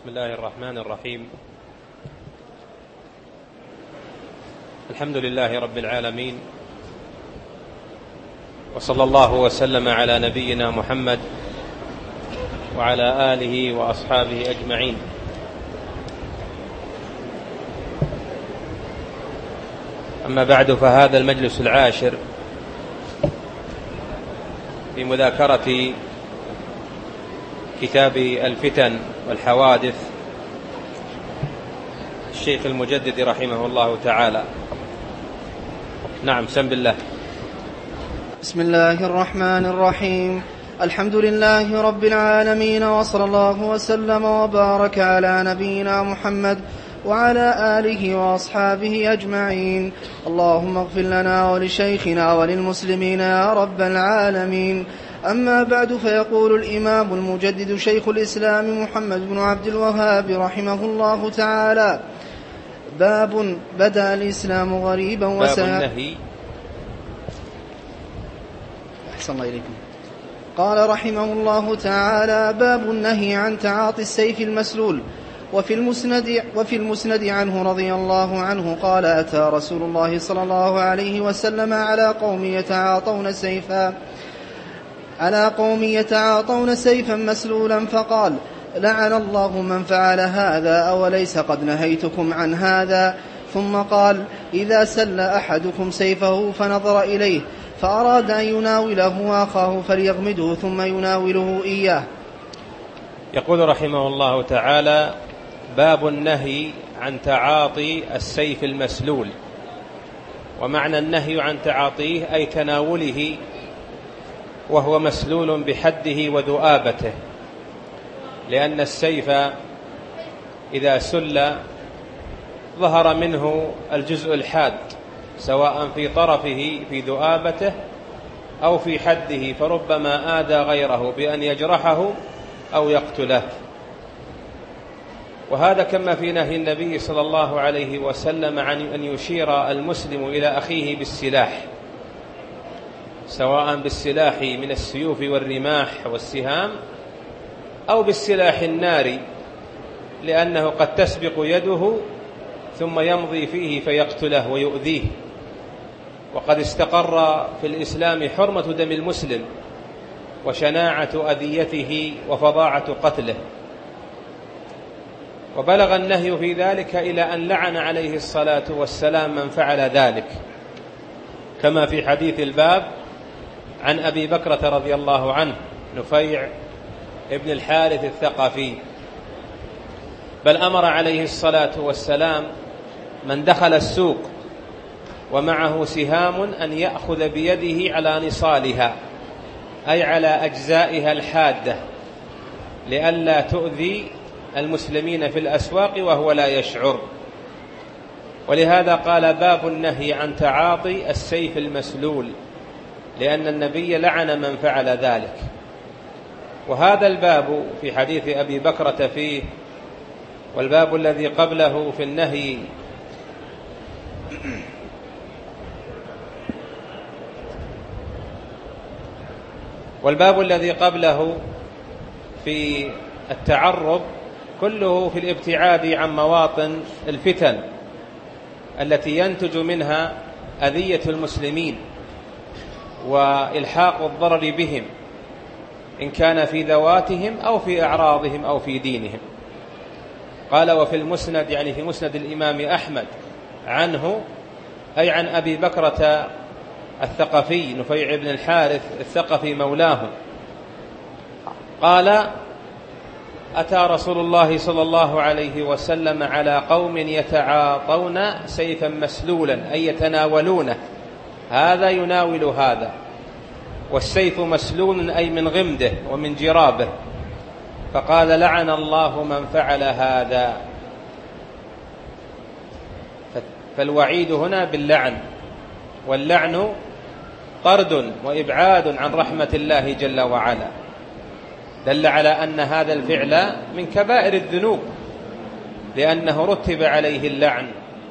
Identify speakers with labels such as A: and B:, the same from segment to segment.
A: بسم الله الرحمن الرحيم. الحمد لله رب العالمين، وصلى الله وسلم على نبينا محمد وعلى آله وأصحابه أجمعين. أما بعد، فهذا المجلس العاشر في مذاكرة كتاب الفتن والحوادث الشيخ المجدد رحمه الله تعالى. نعم، سم بالله.
B: بسم الله الرحمن الرحيم. الحمد لله رب العالمين، وصلى الله وسلم وبارك على نبينا محمد وعلى آله وأصحابه أجمعين. اللهم اغفر لنا ولشيخنا وللمسلمين يا رب العالمين. أما بعد، فيقول الإمام المجدد شيخ الإسلام محمد بن عبد الوهاب رحمه الله تعالى: باب بدأ الإسلام غريبا أحسن الله إليكم. قال رحمه الله تعالى: باب النهي عن تعاطي السيف المسلول. وفي المسند عنه رضي الله عنه قال: أتى رسول الله صلى الله عليه وسلم على قوم يتعاطون سيفا مسلولا، فقال: لعن الله من فعل هذا، أوليس قد نهيتكم عن هذا؟ ثم قال: إذا سل أحدكم سيفه فنظر إليه فأراد أن يناوله أخاه فليغمده ثم يناوله إياه.
A: يقول رحمه الله تعالى: باب النهي عن تعاطي السيف المسلول. ومعنى النهي عن تعاطيه أي تناوله وهو مسلول بحده وذؤابته، لأن السيف إذا سل ظهر منه الجزء الحاد، سواء في طرفه في ذؤابته أو في حده، فربما آذى غيره بأن يجرحه أو يقتله. وهذا كما في نهي النبي صلى الله عليه وسلم عن أن يشير المسلم إلى أخيه بالسلاح، سواء بالسلاح من السيوف والرماح والسهام أو بالسلاح الناري، لأنه قد تسبق يده ثم يمضي فيه فيقتله ويؤذيه. وقد استقر في الإسلام حرمة دم المسلم وشناعة أذيته وفظاعة قتله، وبلغ النهي في ذلك إلى أن لعن عليه الصلاة والسلام من فعل ذلك، كما في حديث الباب عن أبي بكرة رضي الله عنه نفيع ابن الحارث الثقفي، بل أمر عليه الصلاة والسلام من دخل السوق ومعه سهام أن يأخذ بيده على نصالها، أي على أجزائها الحادة، لئلا تؤذي المسلمين في الأسواق وهو لا يشعر. ولهذا قال: باب النهي عن تعاطي السيف المسلول، لأن النبي لعن من فعل ذلك. وهذا الباب في حديث أبي بكرة فيه، والباب الذي قبله في النهي في التعرض، كله في الابتعاد عن مواطن الفتن التي ينتج منها أذية المسلمين وإلحاق الضرر بهم، إن كان في ذواتهم أو في أعراضهم أو في دينهم. قال: وفي المسند، يعني في مسند الإمام أحمد عنه، أي عن أبي بكرة الثقفي نفيع بن الحارث الثقفي مولاه، قال: أتى رسول الله صلى الله عليه وسلم على قوم يتعاطون سيفا مسلولا، أي يتناولونه، هذا يناول هذا، والسيف مسلول أي من غمده ومن جرابه، فقال: لعن الله من فعل هذا. فالوعيد هنا باللعن، واللعن طرد وإبعاد عن رحمة الله جل وعلا، دل على أن هذا الفعل من كبائر الذنوب، لأنه رتب عليه اللعن.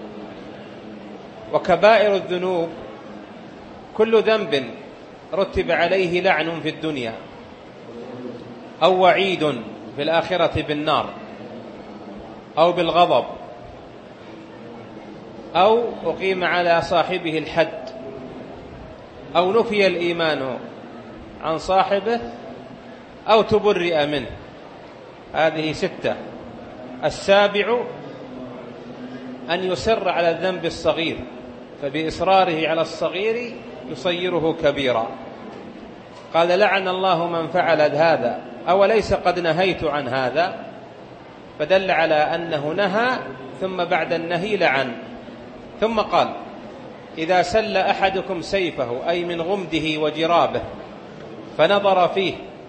A: وكبائر الذنوب كل ذنب رتب عليه لعن في الدنيا أو وعيد في الآخرة بالنار، أو بالغضب أو أقيم على صاحبه الحد أو نفي الإيمان عن صاحبه أو تبرئ منه. هذه 6. السابع أن يصر على الذنب الصغير، فبإصراره على الصغير يصيره كبيرا. قال لعن الله من فعل هذا، أوليس قد نهيت عن هذا؟ فدل على أنه نهى ثم بعد النهي لعن. ثم قال إذا سل أحدكم سيفه أي من غمده وجرابه فنظر فيه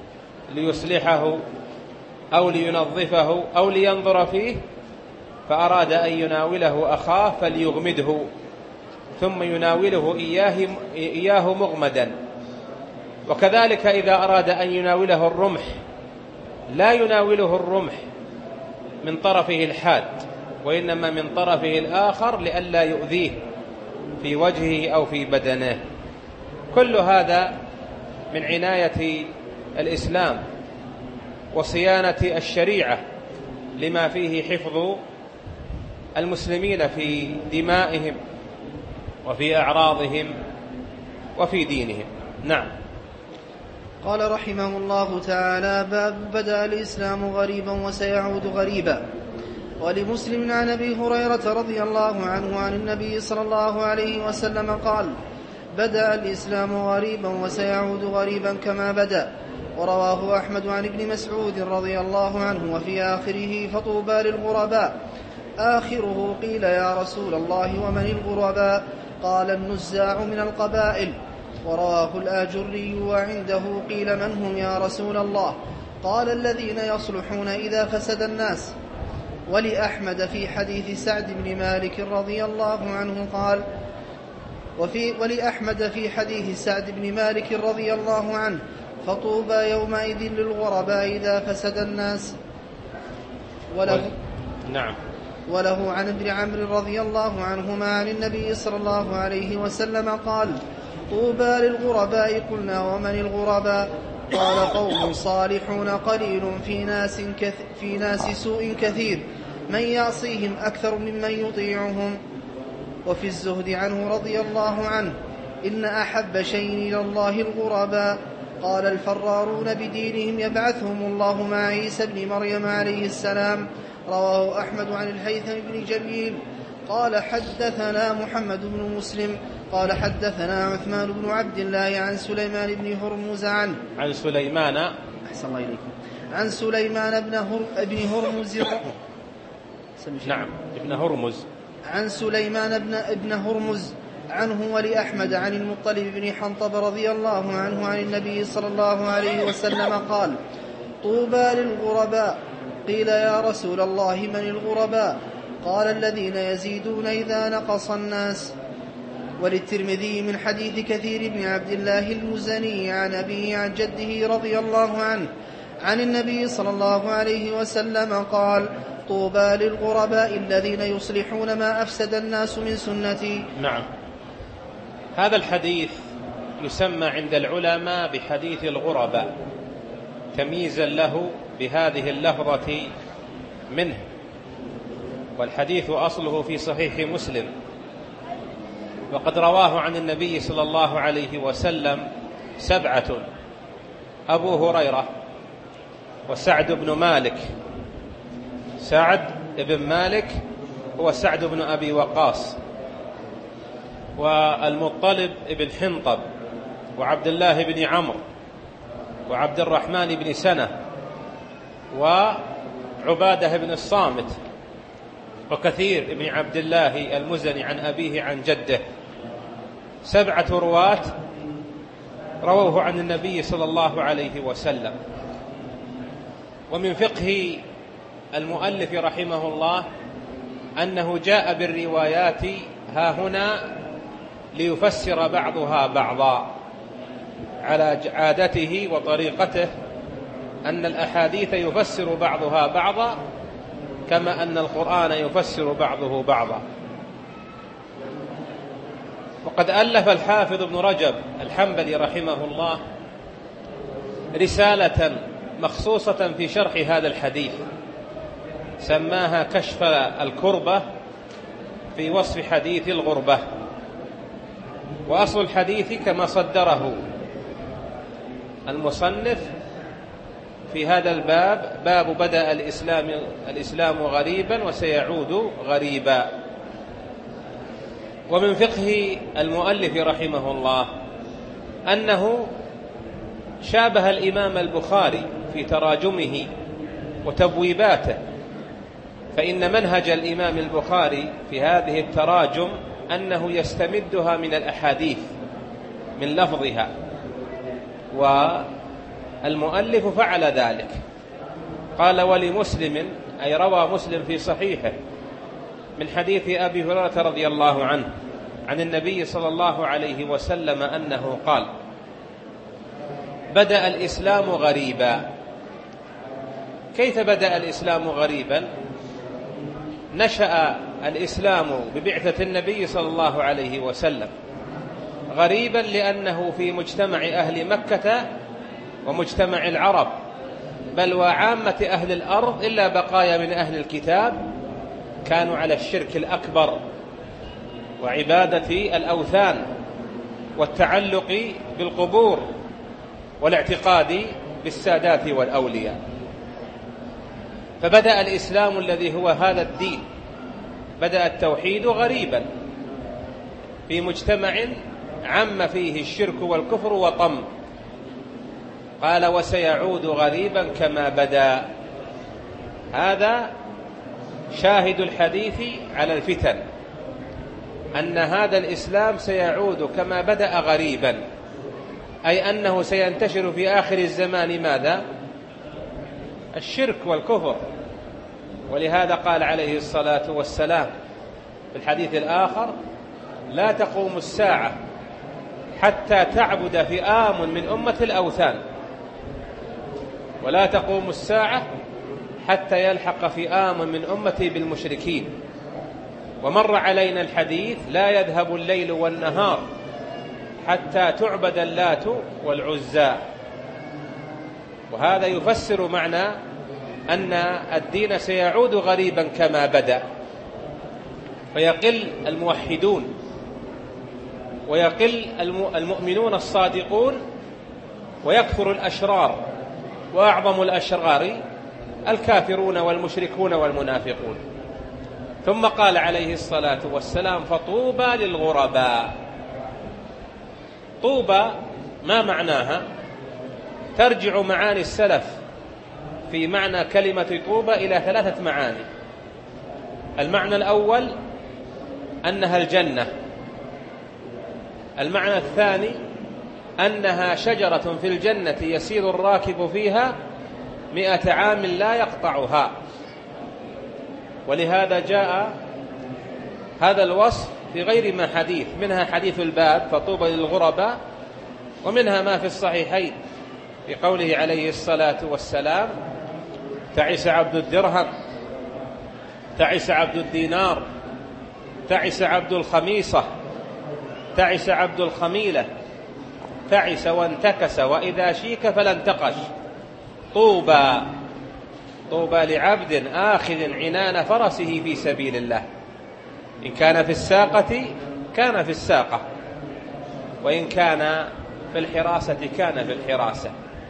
A: ليصلحه أو لينظفه أو لينظر فيه فأراد أن يناوله أخاه فليغمده ثم يناوله إياه مغمدا. وكذلك إذا أراد أن يناوله الرمح لا يناوله الرمح من طرفه الحاد وإنما من طرفه الآخر لئلا يؤذيه في وجهه أو في بدنه. كل هذا من عناية الإسلام وصيانة الشريعة لما فيه حفظ المسلمين في دمائهم وفي أعراضهم وفي دينهم. نعم.
B: قال رحمه الله تعالى: باب بدأ الإسلام غريبا وسيعود غريبا. ولمسلم عن أبي هريرة رضي الله عنه عن النبي صلى الله عليه وسلم قال: بدأ الإسلام غريبا وسيعود غريبا كما بدأ. ورواه أحمد عن ابن مسعود رضي الله عنه وفي آخره: فطوبى للغرباء. آخره قيل: يا رسول الله ومن الغرباء؟ قال: النزاع من القبائل. ورواه الآجري وعنده قيل: من هم يا رسول الله؟ قال: الذين يصلحون إذا فسد الناس. ولأحمد في حديث سعد بن مالك رضي الله عنه قال: ولأحمد في حديث سعد بن مالك رضي الله عنه: فطوبى يومئذ للغرباء إذا فسد الناس.
A: نعم.
B: وله عن ابن عمرو رضي الله عنهما عن النبي صلى الله عليه وسلم قال: طوبى للغرباء. قلنا: ومن الغرباء؟ قال: قوم صالحون قليل في ناس سوء كثير، من يعصيهم أكثر ممن يطيعهم. وفي الزهد عنه رضي الله عنه: إن أحب شيء إلى الله الغرباء. قال: الفرارون بدينهم يبعثهم الله مع عيسى بن مريم عليه السلام. رواه أحمد عن الهيثم بن جميل قال: حدثنا محمد بن مسلم قال: حدثنا عثمان بن عبد الله عن سليمان بن هرمز
A: عن سليمان
B: أحسن الله إليكم عن سليمان بن هرمز
A: نعم ابن هرمز
B: عن سليمان بن هرمز عنه. ولأحمد عن المطلب بن حنطب رضي الله عنه عن النبي صلى الله عليه وسلم قال: طوبى للغرباء. قيل: يا رسول الله من الغرباء؟ قال: الذين يزيدون إذا نقص الناس. وللترمذي من حديث كثير بن عبد الله المزني عن أبيه عن جده رضي الله عنه عن النبي صلى الله عليه وسلم قال: طوبى للغرباء الذين يصلحون ما أفسد الناس من سنتي.
A: نعم. هذا الحديث يسمى عند العلماء بحديث الغرباء تمييزا له بهذه اللفظة منه. والحديث أصله في صحيح مسلم، وقد رواه عن النبي صلى الله عليه وسلم 7: أبو هريرة وسعد بن مالك. سعد بن مالك هو سعد بن أبي وقاص، والمطلب بن حنطب، وعبد الله بن عمرو، وعبد الرحمن بن سنة، وعبادة بن الصامت، وكثير بن عبد الله المزني عن أبيه عن جده. 7 رواة رووه عن النبي صلى الله عليه وسلم. ومن فقه المؤلف رحمه الله أنه جاء بالروايات هاهنا ليفسر بعضها بعضا على عادته وطريقته، أن الأحاديث يفسر بعضها بعضا كما أن القرآن يفسر بعضه بعضا. وقد ألف الحافظ ابن رجب الحنبلي رحمه الله رسالة مخصوصة في شرح هذا الحديث، سماها كشف الكربة في وصف حديث الغربة. وأصل الحديث كما صدره المصنف في هذا الباب: باب بدأ الإسلام غريبا وسيعود غريبا. ومن فقه المؤلف رحمه الله أنه شابه الإمام البخاري في تراجمه وتبويباته، فإن منهج الإمام البخاري في هذه التراجم أنه يستمدها من الأحاديث من لفظها، والمؤلف فعل ذلك. قال: ولمسلم، أي روى مسلم في صحيحه من حديث أبي هريرة رضي الله عنه عن النبي صلى الله عليه وسلم أنه قال: بدأ الإسلام غريبا. كيف بدأ الإسلام غريبا؟ نشأ الإسلام ببعثة النبي صلى الله عليه وسلم غريبا لأنه في مجتمع أهل مكة ومجتمع العرب، بل وعامة أهل الأرض إلا بقايا من أهل الكتاب كانوا على الشرك الأكبر وعبادة الأوثان والتعلق بالقبور والاعتقاد بالسادات والأولياء. فبدأ الإسلام الذي هو هذا الدين، بدأ التوحيد غريبا في مجتمع عم فيه الشرك والكفر وطم. قال: وسيعود غريبا كما بدأ. هذا شاهد الحديث على الفتن، أن هذا الإسلام سيعود كما بدأ غريبا، أي أنه سينتشر في آخر الزمان ماذا؟ الشرك والكفر. ولهذا قال عليه الصلاة والسلام في الحديث الآخر: لا تقوم الساعة حتى تعبد فئام من أمة الأوثان، ولا تقوم الساعة حتى يلحق فئام من أمتي بالمشركين. ومر علينا الحديث: لا يذهب الليل والنهار حتى تعبد اللات والعزى. وهذا يفسر معنى أن الدين سيعود غريبا كما بدأ، فيقل الموحدون ويقل المؤمنون الصادقون ويكثر الأشرار، وأعظم الأشرار الكافرون والمشركون والمنافقون. ثم قال عليه الصلاة والسلام: فطوبى للغرباء. طوبى ما معناها؟ ترجع معاني السلف في معنى كلمة طوبى إلى 3 معاني. المعنى الأول أنها الجنة، المعنى الثاني أنها شجرة في الجنة يسير الراكب فيها 100 عام لا يقطعها. ولهذا جاء هذا الوصف في غير ما حديث، منها حديث الباب فطوبى للغرباء، ومنها ما في الصحيحين في قوله عليه الصلاة والسلام: تعس عبد الدرهم، تعس عبد الدينار، تعس عبد الخميصة، تعس عبد الخميلة، تعس وانتكس وإذا شيك فلا انتقش. طوبى، طوبى لعبد آخذ عنان فرسه في سبيل الله، إن كان في الساقة كان في الساقة، وإن كان في الحراسة كان في الحراسة.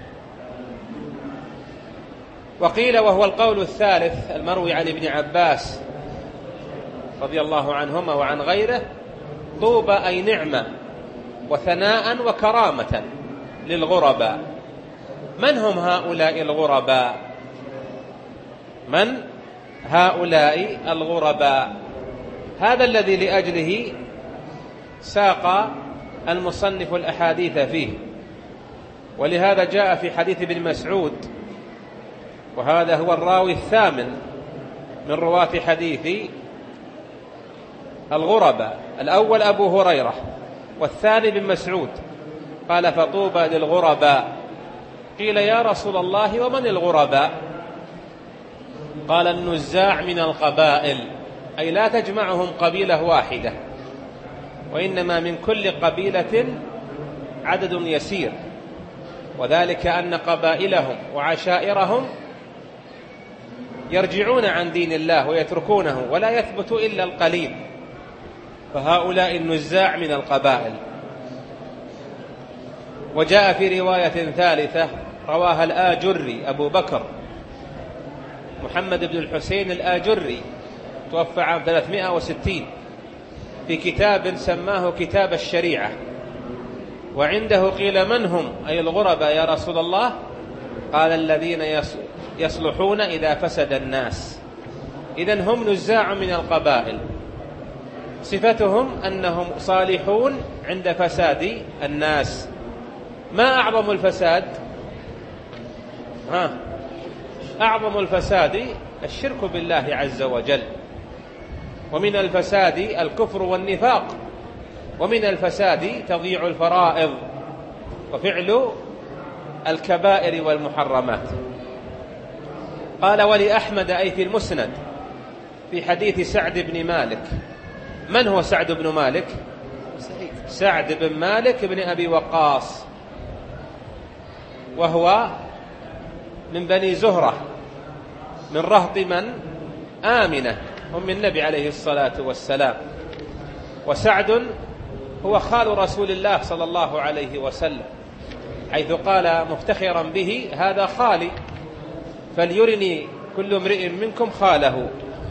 A: وقيل، وهو القول الثالث المروي عن ابن عباس رضي الله عنهما وعن غيره: طوبى أي نعمة وثناء وكرامة للغرباء. من هم هؤلاء الغرباء؟ من هؤلاء الغرباء؟ هذا الذي لأجله ساق المصنف الأحاديث فيه. ولهذا جاء في حديث ابن مسعود، وهذا هو الراوي الثامن من رواة حديث الغرباء، الأول أبو هريرة والثاني ابن مسعود، قال: فطوبى للغرباء. قيل: يا رسول الله ومن الغرباء؟ قال: النزاع من القبائل، أي لا تجمعهم قبيلة واحدة، وإنما من كل قبيلة عدد يسير، وذلك أن قبائلهم وعشائرهم يرجعون عن دين الله ويتركونه ولا يثبت إلا القليل، فهؤلاء النزاع من القبائل. وجاء في رواية ثالثة رواها الآجري أبو بكر محمد بن الحسين الآجري، توفى عام 360، في كتاب سماه كتاب الشريعة، وعنده قيل من هم أي الغرباء يا رسول الله؟ قال الذين يصلحون إذا فسد الناس. إذن هم نزاع من القبائل، صفتهم أنهم صالحون عند فساد الناس. ما أعظم الفساد؟ أعظم الفساد الشرك بالله عز وجل، ومن الفساد الكفر والنفاق، ومن الفساد تضييع الفرائض وفعل الكبائر والمحرمات. قال ولأحمد أي في المسند في حديث سعد بن مالك. من هو سعد بن مالك؟ سعد بن مالك بن أبي وقاص، وهو من بني زهرة من رهط من؟ آمنة، هم من النبي عليه الصلاة والسلام. وسعد هو خال رسول الله صلى الله عليه وسلم، حيث قال مفتخرا به هذا خالي فليرني كل امرئ منكم خاله.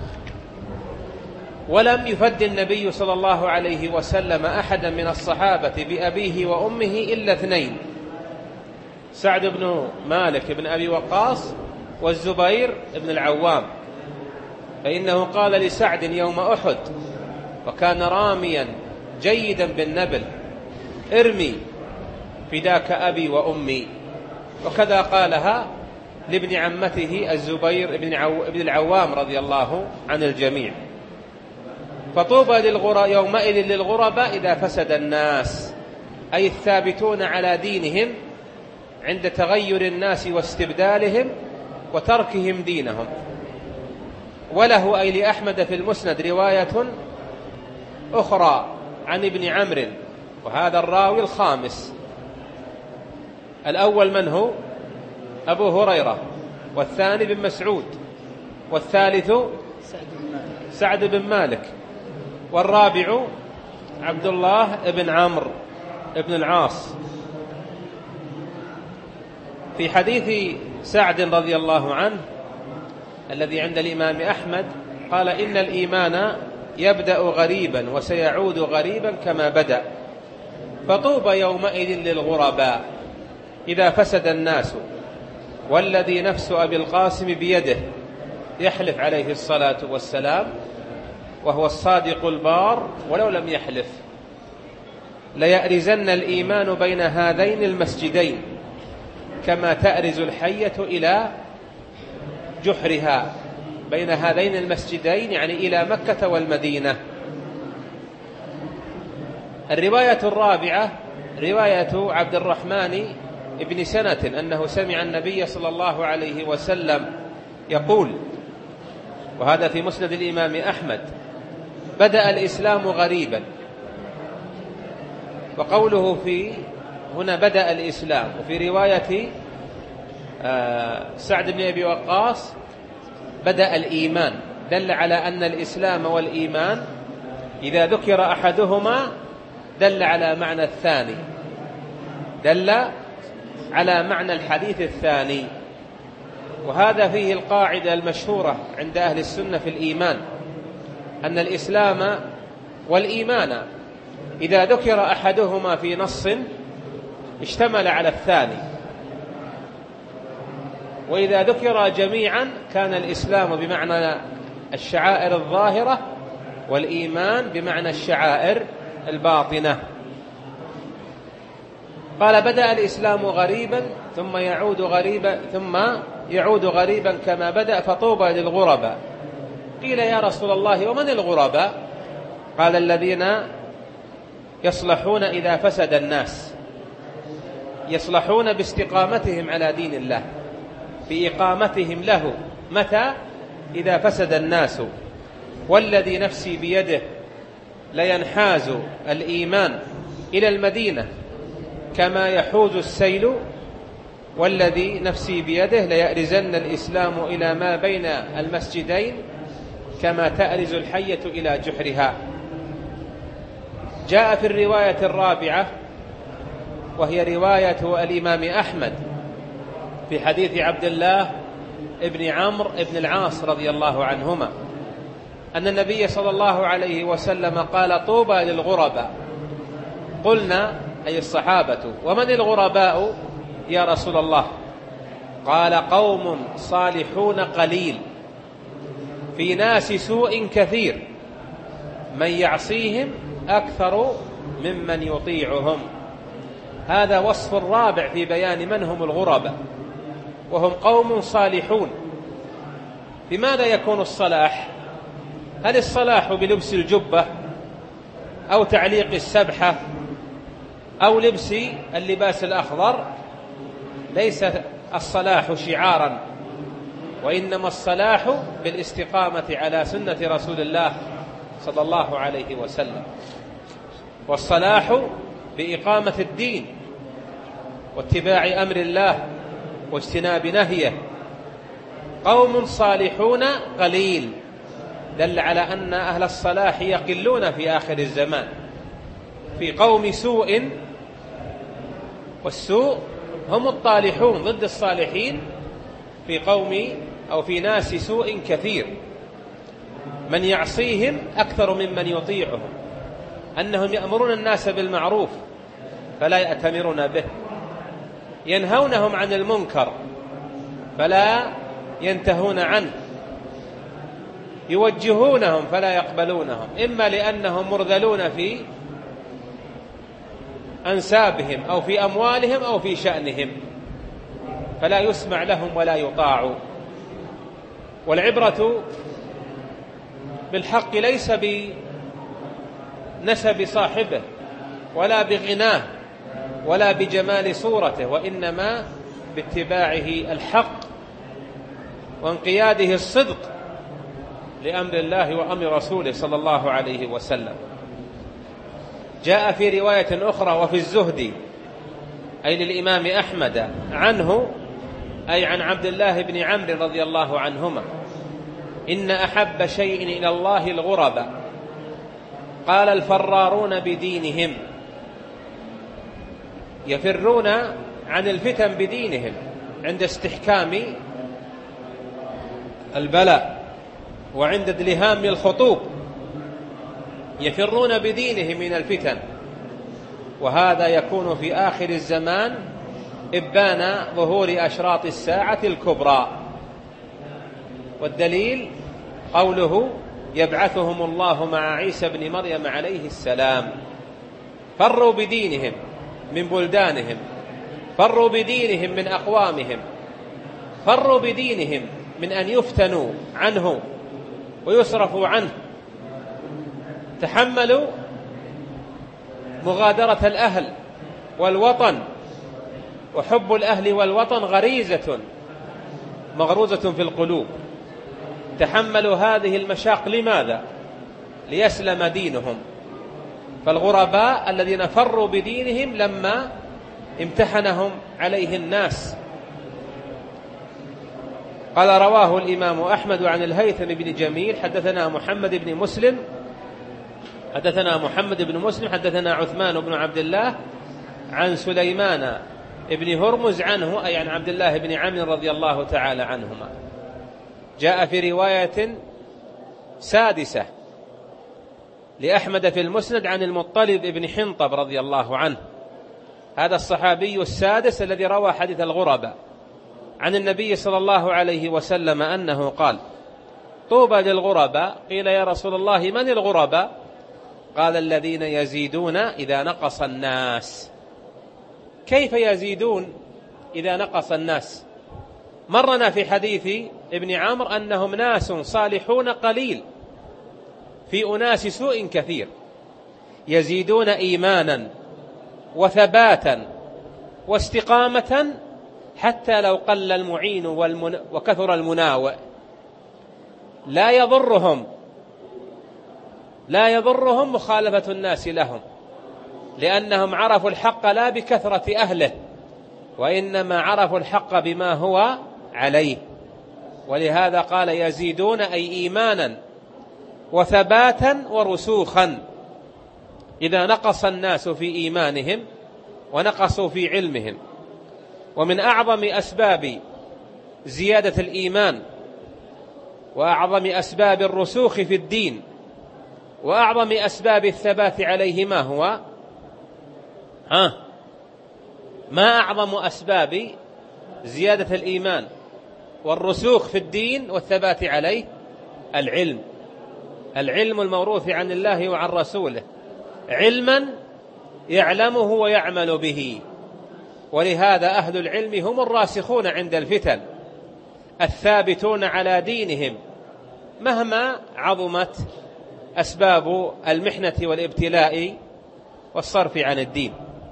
A: ولم يفد النبي صلى الله عليه وسلم أحدا من الصحابة بأبيه وأمه إلا اثنين، سعد بن مالك بن أبي وقاص والزبير بن العوام، فإنه قال لسعد يوم أحد وكان راميا جيدا بالنبل: ارمي فداك أبي وأمي. وكذا قالها لابن عمته الزبير بن العوام رضي الله عن الجميع. فطوبى يومئذ للغرباء إذا فسد الناس، أي الثابتون على دينهم عند تغير الناس واستبدالهم وتركهم دينهم. وله أي لأحمد في المسند رواية أخرى عن ابن عمرو، وهذا الراوي الخامس. الأول من هو؟ أبو هريرة، والثاني بن مسعود، والثالث سعد بن مالك، والرابع عبد الله بن عمرو بن العاص. في حديث سعد رضي الله عنه الذي عند الإمام أحمد قال: إن الإيمان يبدأ غريبا وسيعود غريبا كما بدأ، فطوبى يومئذ للغرباء إذا فسد الناس، والذي نفس أبي القاسم بيده، يحلف عليه الصلاة والسلام وهو الصادق البار ولو لم يحلف: ليأرزن الإيمان بين هذين المسجدين كما تأرز الحية إلى جحرها. بين هذين المسجدين يعني إلى مكة والمدينة. الرواية الرابعة رواية عبد الرحمن بن سنة أنه سمع النبي صلى الله عليه وسلم يقول، وهذا في مسند الإمام أحمد: بدأ الإسلام غريبا. وقوله في هنا بدأ الإسلام، وفي رواية سعد بن أبي وقاص بدأ الإيمان، دل على أن الإسلام والإيمان إذا ذكر أحدهما دل على معنى الثاني، دل على معنى الحديث الثاني. وهذا فيه القاعدة المشهورة عند أهل السنة في الإيمان، أن الإسلام والإيمان إذا ذكر أحدهما في نص اشتمل على الثاني، وإذا ذكر جميعا كان الإسلام بمعنى الشعائر الظاهرة والإيمان بمعنى الشعائر الباطنة. قال: بدأ الإسلام غريبا ثم يعود غريبا كما بدأ، فطوبى للغرباء. قيل: يا رسول الله ومن الغرباء؟ قال: الذين يصلحون إذا فسد الناس، يصلحون باستقامتهم على دين الله، بإقامتهم له. متى؟ إذا فسد الناس. والذي نفسي بيده لينحاز الإيمان إلى المدينة كما يحوز السيل والذي نفسي بيده ليأرزن الإسلام إلى ما بين المسجدين كما تأرز الحية إلى جحرها. جاء في الرواية الرابعة وهي رواية الإمام أحمد في حديث عبد الله ابن عمرو ابن العاص رضي الله عنهما أن النبي صلى الله عليه وسلم قال: طوبى للغرباء. قلنا أي الصحابة: ومن الغرباء يا رسول الله؟ قال: قوم صالحون قليل في ناس سوء كثير من يعصيهم أكثر ممن يطيعهم. هذا وصف رابع في بيان من هم الغرباء، وهم قوم صالحون. بماذا يكون الصلاح؟ هل الصلاح بلبس الجبة أو تعليق السبحة أو لبس اللباس الأخضر؟ ليس الصلاح شعارا، وإنما الصلاح بالاستقامة على سنة رسول الله صلى الله عليه وسلم، والصلاح بإقامة الدين واتباع أمر الله واجتناب نهيه. قوم صالحون قليل دل على أن أهل الصلاح يقلون في آخر الزمان. في قوم سوء، والسوء هم الطالحون ضد الصالحين، في قوم أو في ناس سوء كثير من يعصيهم أكثر ممن يطيعهم، أنهم يأمرون الناس بالمعروف فلا يأتمرون به، ينهونهم عن المنكر فلا ينتهون عنه، يوجهونهم فلا يقبلونهم، إما لأنهم مرذلون في أنسابهم أو في أموالهم أو في شأنهم فلا يسمع لهم ولا يطاع. والعبرة بالحق ليس بنسب صاحبه ولا بغناه ولا بجمال صورته، وإنما باتباعه الحق وانقياده الصدق لأمر الله وأمر رسوله صلى الله عليه وسلم. جاء في رواية أخرى وفي الزهد أي للإمام أحمد عنه، أي عن عبد الله بن عمرو رضي الله عنهما: إن أحب شيء إلى الله الغرباء. قال: الفرارون بدينهم، يفرون عن الفتن بدينهم عند استحكام البلاء وعند ادلهام الخطوب، يفرون بدينهم من الفتن. وهذا يكون في آخر الزمان إبان ظهور أشراط الساعة الكبرى. والدليل قوله: يبعثهم الله مع عيسى بن مريم عليه السلام. فروا بدينهم من بلدانهم، فروا بدينهم من أقوامهم، فروا بدينهم من أن يفتنوا عنه ويصرفوا عنه. تحملوا مغادرة الأهل والوطن، وحب الأهل والوطن غريزة مغروزة في القلوب. تحملوا هذه المشاق لماذا؟ ليسلم دينهم. فالغرباء الذين فروا بدينهم لما امتحنهم عليه الناس. قال: رواه الإمام أحمد عن الهيثم بن جميل حدثنا محمد بن مسلم حدثنا عثمان بن عبد الله عن سليمان بن هرمز عنه، أي عن عبد الله بن عمرو رضي الله تعالى عنهما. جاء في رواية سادسة لأحمد في المسند عن المطلب بن حنطب رضي الله عنه، هذا الصحابي السادس الذي روى حديث الغرباء عن النبي صلى الله عليه وسلم أنه قال: طوبى للغرباء. قيل: يا رسول الله من الغرباء؟ قال: الذين يزيدون إذا نقص الناس. كيف يزيدون إذا نقص الناس؟ مرنا في حديث ابن عمرو أنهم ناس صالحون قليل في أناس سوء كثير، يزيدون إيمانا وثباتا واستقامة حتى لو قل المعين وكثر المناوئ. لا يضرهم مخالفة الناس لهم، لأنهم عرفوا الحق لا بكثرة أهله وإنما عرفوا الحق بما هو عليه. ولهذا قال يزيدون أي إيمانا وثباتا ورسوخا. إذا نقص الناس في إيمانهم ونقصوا في علمهم. ومن أعظم أسباب زيادة الإيمان وأعظم أسباب الرسوخ في الدين وأعظم أسباب الثبات عليه ما هو؟ ما أعظم أسباب زيادة الإيمان والرسوخ في الدين والثبات عليه؟ العلم الموروث عن الله وعن رسوله، علما يعلمه ويعمل به. ولهذا أهل العلم هم الراسخون عند الفتن، الثابتون على دينهم مهما عظمت أسباب المحنة والابتلاء والصرف عن الدين.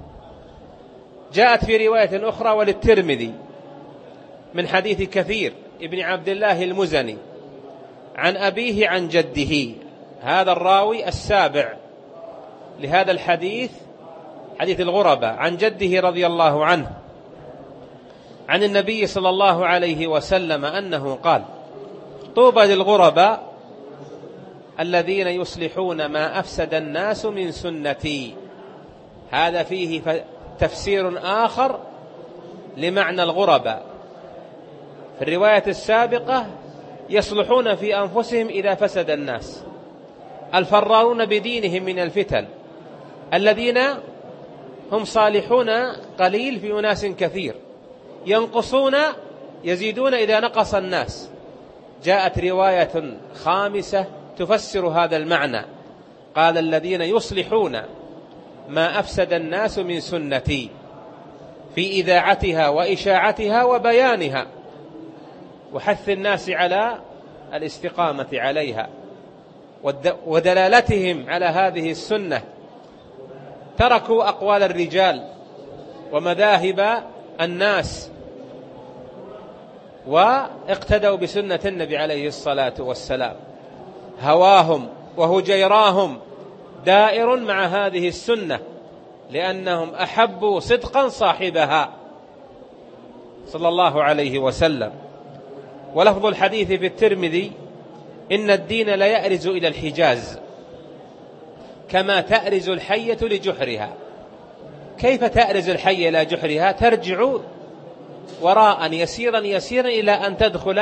A: جاءت في رواية أخرى وللترمذي من حديث كثير ابن عبد الله المزني عن أبيه عن جده، هذا الراوي السابع لهذا الحديث، حديث الغرباء، عن جده رضي الله عنه عن النبي صلى الله عليه وسلم أنه قال: طوبى للغرباء الذين يصلحون ما أفسد الناس من سنتي. هذا فيه تفسير آخر لمعنى الغرباء. في الرواية السابقة يصلحون في أنفسهم إذا فسد الناس، الفرارون بدينهم من الفتن، الذين هم صالحون قليل في أناس كثير، ينقصون يزيدون إذا نقص الناس. جاءت رواية خامسة تفسر هذا المعنى، قال: الذين يصلحون ما أفسد الناس من سنتي، في إذاعتها وإشاعتها وبيانها وحث الناس على الاستقامة عليها ودلالتهم على هذه السنة. تركوا أقوال الرجال ومذاهب الناس واقتدوا بسنة النبي عليه الصلاة والسلام. هواهم وهجيراهم دائر مع هذه السنة، لأنهم أحبوا صدقا صاحبها صلى الله عليه وسلم. ولفظ الحديث في الترمذي: إن الدين لا يأرز إلى الحجاز كما تأرز الحية لجحرها. كيف تأرز الحية إلى جحرها؟ ترجع وراء يسيرا يسيرا إلى أن تدخل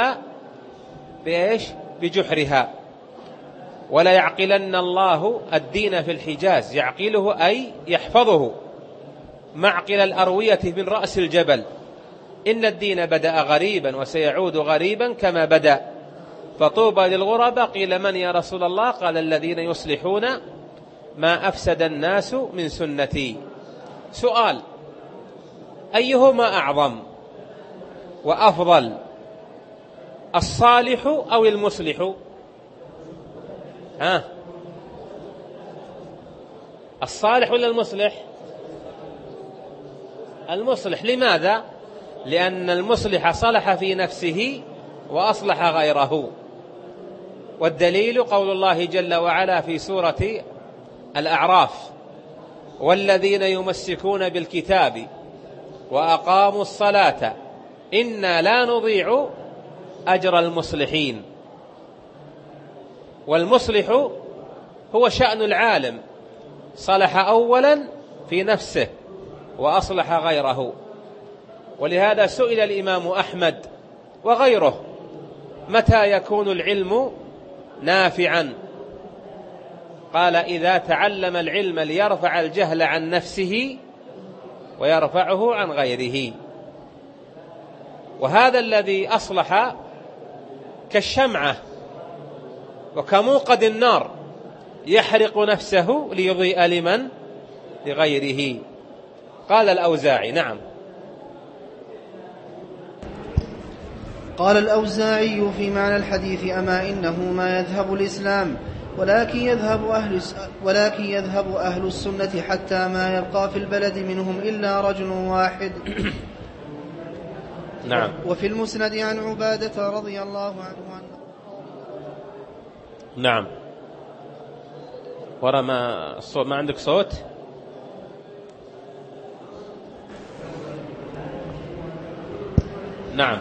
A: بجحرها. ولا يعقلن الله الدين في الحجاز، يعقله أي يحفظه معقل الأروية من رأس الجبل. إن الدين بدأ غريبا وسيعود غريبا كما بدأ، فطوبى للغرباء. قيل: من يا رسول الله؟ قال: الذين يصلحون ما أفسد الناس من سنتي. سؤال: أيهما أعظم وأفضل، الصالح أو المصلح؟ الصالح ولا المصلح؟ المصلح. لماذا؟ لأن المصلح صلح في نفسه وأصلح غيره. والدليل قول الله جل وعلا في سورة الأعراف: والذين يمسكون بالكتاب وأقاموا الصلاة إنا لا نضيع أجر المصلحين. والمصلح هو شأن العالم، صلح أولا في نفسه وأصلح غيره. ولهذا سئل الإمام أحمد وغيره: متى يكون العلم نافعا؟ قال: إذا تعلم العلم ليرفع الجهل عن نفسه ويرفعه عن غيره. وهذا الذي أصلح كالشمعة وكموقد النار، يحرق نفسه ليضيء لمن؟ لغيره. قال الأوزاعي: نعم.
B: قال الأوزاعي في معنى الحديث: أما إنه ما يذهب الإسلام ولكن يذهب أهل السنة حتى ما يبقى في البلد منهم إلا رجل واحد.
A: نعم.
B: وفي المسند عن عبادة رضي الله عنه
A: نعم. ورا ما عندك صوت؟ نعم.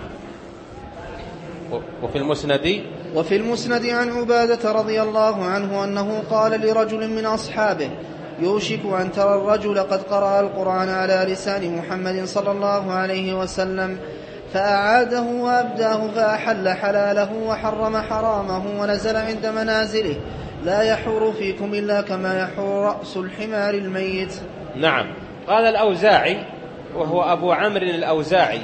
A: وفي المسند
B: عن عبادة رضي الله عنه أنه قال لرجل من أصحابه: يوشك أن ترى الرجل قد قرأ القرآن على لسان محمد صلى الله عليه وسلم فأعاده وأبداه فأحل حلاله وحرم حرامه ونزل عند منازله لا يحور فيكم إلا كما يحور رأس الحمار الميت.
A: نعم. قال الأوزاعي وهو أبو عمرو الأوزاعي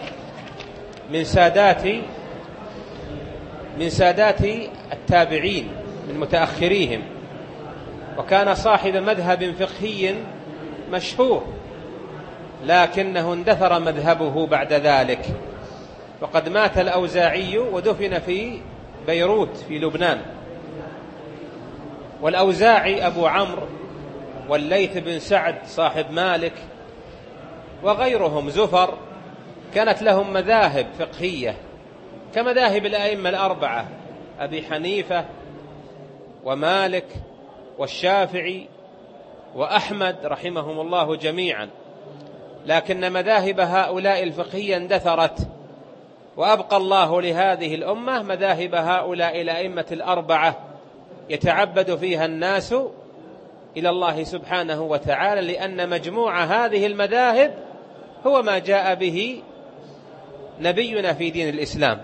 A: من سادات التابعين من متأخريهم، وكان صاحب مذهب فقهي مشهور، لكنه اندثر مذهبه بعد ذلك، وقد مات الأوزاعي ودفن في بيروت في لبنان. والأوزاعي أبو عمرو والليث بن سعد صاحب مالك وغيرهم زفر كانت لهم مذاهب فقهية كمذاهب الأئمة الأربعة أبي حنيفة ومالك والشافعي وأحمد رحمهم الله جميعا، لكن مذاهب هؤلاء الفقهية اندثرت، وأبقى الله لهذه الأمة مذاهب هؤلاء الأئمة الأربعة يتعبد فيها الناس إلى الله سبحانه وتعالى، لأن مجموع هذه المذاهب هو ما جاء به نبينا في دين الإسلام.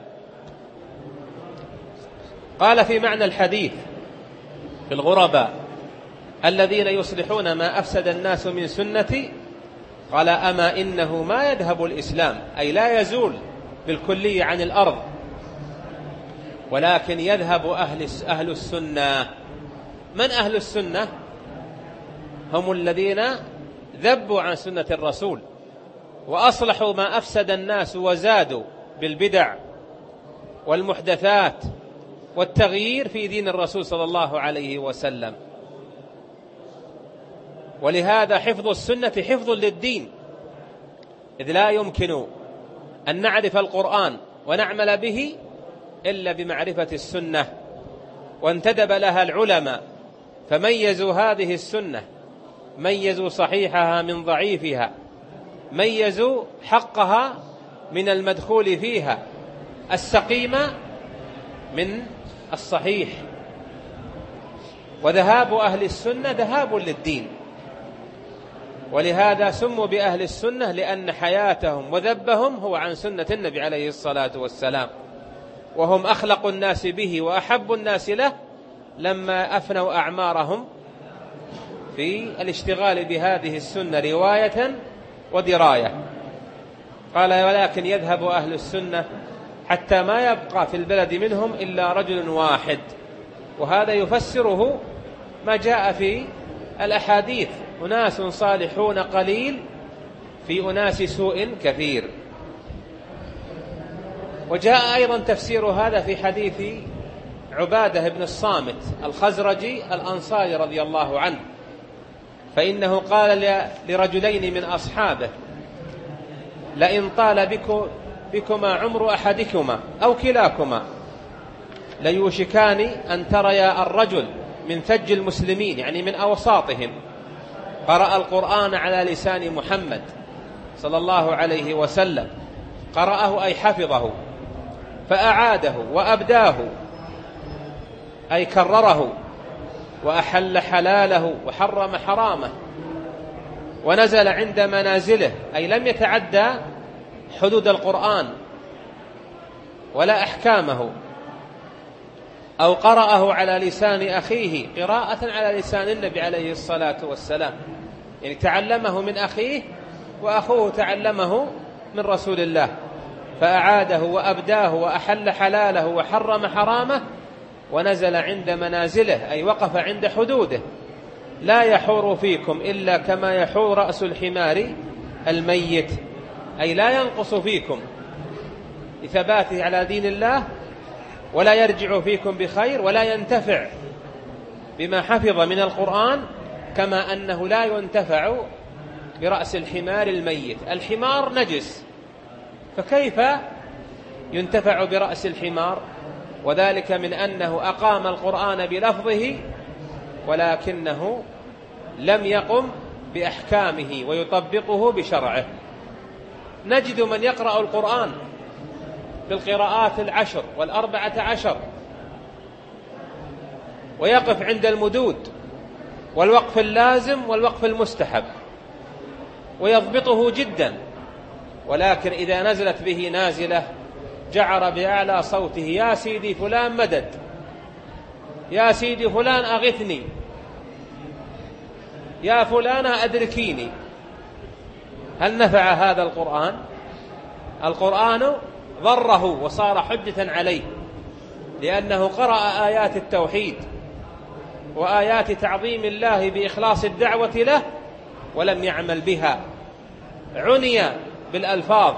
A: قال في معنى الحديث في الغرباء الذين يصلحون ما أفسد الناس من سنتي، قال: أما إنه ما يذهب الإسلام، أي لا يزول بالكلية عن الأرض، ولكن يذهب أهل السنة. من أهل السنة؟ هم الذين ذبوا عن سنة الرسول وأصلحوا ما أفسد الناس وزادوا بالبدع والمحدثات والتغيير في دين الرسول صلى الله عليه وسلم. ولهذا حفظ السنة حفظ للدين، إذ لا يمكن أن نعرف القرآن ونعمل به إلا بمعرفة السنة، وانتدب لها العلماء فميزوا هذه السنة، ميزوا صحيحها من ضعيفها، ميزوا حقها من المدخول فيها، السقيم من الصحيح. وذهاب أهل السنة ذهاب للدين، ولهذا سموا بأهل السنة لأن حياتهم وذبهم هو عن سنة النبي عليه الصلاة والسلام، وهم أخلق الناس به وأحب الناس له لما أفنوا أعمارهم في الاشتغال بهذه السنة رواية ودراية. قال: ولكن يذهب أهل السنة حتى ما يبقى في البلد منهم إلا رجل واحد. وهذا يفسره ما جاء في الأحاديث: أناس صالحون قليل في أناس سوء كثير. وجاء أيضا تفسير هذا في حديث عبادة بن الصامت الخزرجي الأنصاري رضي الله عنه، فإنه قال لرجلين من أصحابه: لئن طال بكما عمر أحدكما أو كلاكما ليوشكان أن تريا الرجل من ثج المسلمين، يعني من أوساطهم، قرأ القرآن على لسان محمد صلى الله عليه وسلم، قرأه أي حفظه، فأعاده وأبداه أي كرره، وأحل حلاله وحرم حرامه، ونزل عند منازله أي لم يتعدى حدود القرآن ولا أحكامه، أو قرأه على لسان أخيه قراءة على لسان النبي عليه الصلاة والسلام، يعني تعلمه من أخيه وأخوه تعلمه من رسول الله، فأعاده وأبداه وأحل حلاله وحرم حرامه، ونزل عند منازله أي وقف عند حدوده، لا يحور فيكم إلا كما يحور رأس الحمار الميت، أي لا ينقص فيكم لثباته على دين الله، ولا يرجع فيكم بخير، ولا ينتفع بما حفظ من القرآن، كما أنه لا ينتفع برأس الحمار الميت. الحمار نجس، فكيف ينتفع برأس الحمار؟ وذلك من أنه أقام القرآن بلفظه ولكنه لم يقم بأحكامه ويطبقه بشرعه. نجد من يقرأ القرآن بالقراءات 10 و14، ويقف عند المدود والوقف اللازم والوقف المستحب ويضبطه جدا. ولكن إذا نزلت به نازلة جعر بأعلى صوته: يا سيدي فلان مدد، يا سيدي فلان أغثني، يا فلان أدركيني. هل نفع هذا القرآن؟ القرآن ضره وصار حجة عليه، لأنه قرأ آيات التوحيد وآيات تعظيم الله بإخلاص الدعوة له ولم يعمل بها. عني بالألفاظ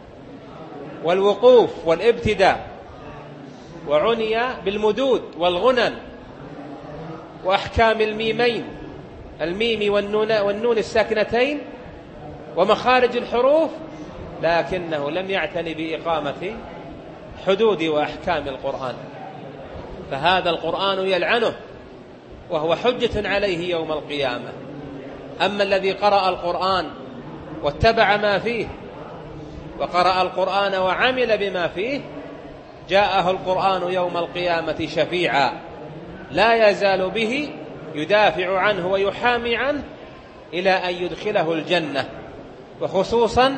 A: والوقوف والابتداء، وعني بالمدود والغنن وأحكام الميمين، الميم والنون الساكنتين ومخارج الحروف، لكنه لم يعتني بإقامة حدود وأحكام القرآن. فهذا القرآن يلعنه وهو حجة عليه يوم القيامة. أما الذي قرأ القرآن واتبع ما فيه وقرأ القرآن وعمل بما فيه، جاءه القرآن يوم القيامة شفيعا لا يزال به يدافع عنه ويحامي عنه إلى أن يدخله الجنة. وخصوصا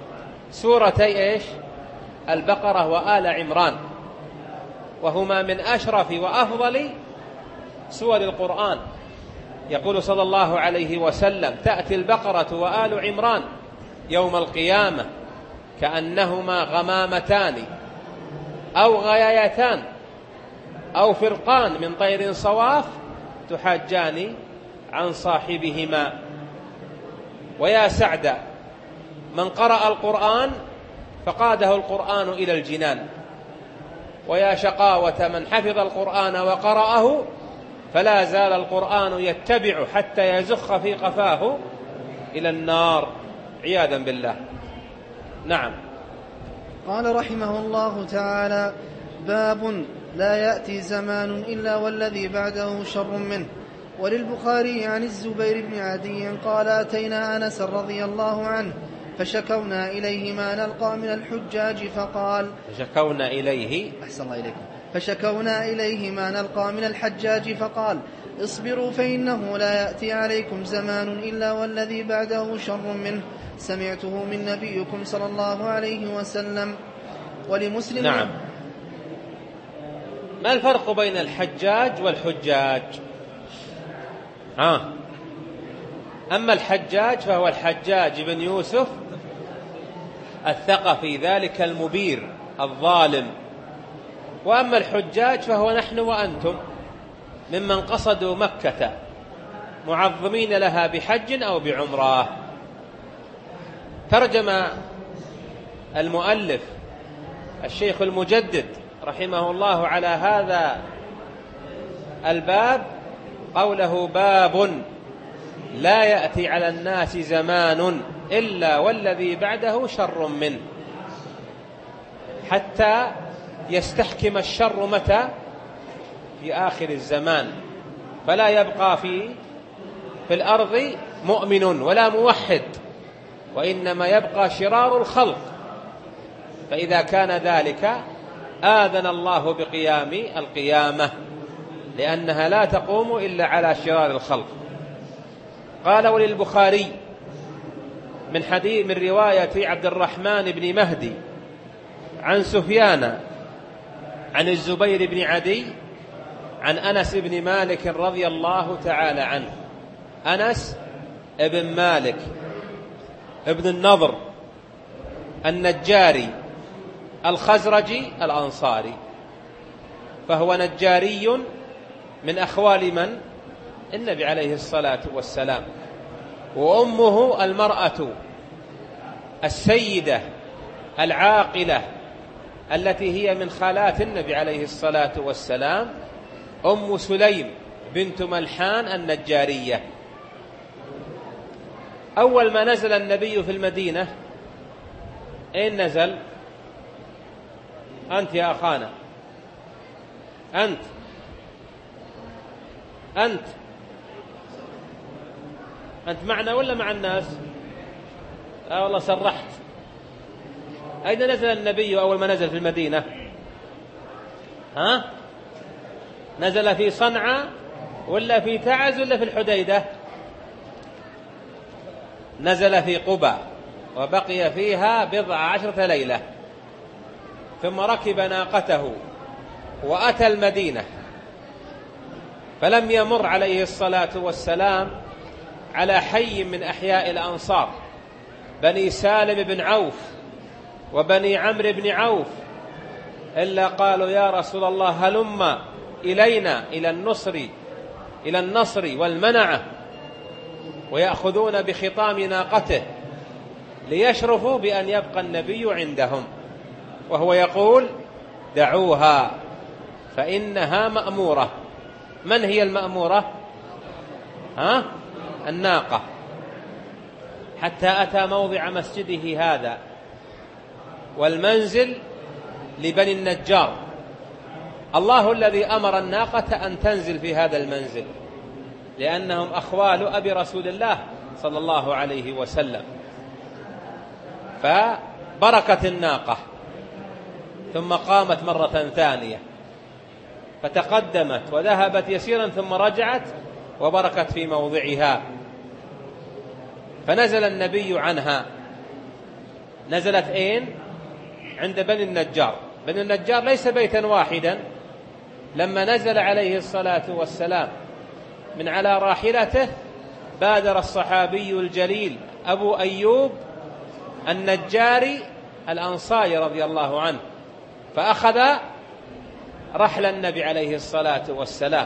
A: سورتي البقرة وآل عمران، وهما من أشرف وأفضل سور القرآن. يقول صلى الله عليه وسلم: تأتي البقرة وآل عمران يوم القيامة كأنهما غمامتان أو غيايتان أو فرقان من طير صواف تحاجان عن صاحبهما. ويا سعد من قرأ القرآن فقاده القرآن إلى الجنان، ويا شقاوة من حفظ القرآن وقرأه فلا زال القرآن يتبع حتى يزخ في قفاه إلى النار عياذا بالله. نعم.
B: قال رحمه الله تعالى: باب لا يأتي زمان إلا والذي بعده شر منه. وللبخاري عن الزبير بن عدي قال: أتينا أنس رضي الله عنه فشكونا إليه ما نلقى من الحجاج فقال: فشكونا إليه ما نلقى من الحجاج فقال: اصبروا فإنه لا يأتي عليكم زمان إلا والذي بعده شر منه، سمعته من نبيكم صلى الله عليه وسلم. ولمسلم.
A: نعم. ما الفرق بين الحجاج والحجاج؟ أما الحجاج فهو الحجاج بن يوسف الثقفي، ذلك المبير الظالم. وأما الحجاج فهو نحن وأنتم ممن قصدوا مكة معظمين لها بحج أو بعمرة. ترجم المؤلف الشيخ المجدد رحمه الله على هذا الباب قوله: باب لا يأتي على الناس زمان إلا والذي بعده شر منه، حتى يستحكم الشر متى؟ في آخر الزمان، فلا يبقى في الأرض مؤمن ولا موحد، وإنما يبقى شرار الخلق. فإذا كان ذلك آذن الله بقيام القيامة، لأنها لا تقوم إلا على شرار الخلق. قال: وللبخاري من رواية عبد الرحمن بن مهدي عن سفيان عن الزبير بن عدي عن أنس بن مالك رضي الله تعالى عنه. أنس ابن مالك ابن النضر النجاري الخزرجي الأنصاري، فهو نجاري من أخوال من؟ النبي عليه الصلاة والسلام. وأمه المرأة السيدة العاقلة التي هي من خالات النبي عليه الصلاة والسلام، أم سليم بنت ملحان النجارية. أول ما نزل النبي في المدينة أين نزل؟ أنت يا أخانا، أنت معنا ولا مع الناس؟ والله سرحت. أين نزل النبي أول ما نزل في المدينة؟ نزل في صنعاء ولا في تعز ولا في الحديدة؟ نزل في قباء وبقي فيها 14 ليلة، ثم ركب ناقته وأتى المدينة، فلم يمر عليه الصلاة والسلام على حي من أحياء الأنصار، بني سالم بن عوف وبني عمرو بن عوف، إلا قالوا يا رسول الله هلم إلينا إلى النصر والمنعة، ويأخذون بخطام ناقته ليشرفوا بأن يبقى النبي عندهم، وهو يقول دعوها فإنها مأمورة. من هي المأمورة؟ الناقة. حتى أتى موضع مسجده هذا، والمنزل لبني النجار، الله الذي أمر الناقة أن تنزل في هذا المنزل، لأنهم أخوال أبي رسول الله صلى الله عليه وسلم. فبركت الناقة، ثم قامت مرة ثانية، فتقدمت وذهبت يسيرا، ثم رجعت وبركت في موضعها، فنزل النبي عنها. نزلت أين؟ عند بني النجار. بني النجار ليس بيتا واحدا. لما نزل عليه الصلاة والسلام من على راحلته بادر الصحابي الجليل أبو أيوب النجاري الأنصاري رضي الله عنه، فأخذ رحل النبي عليه الصلاة والسلام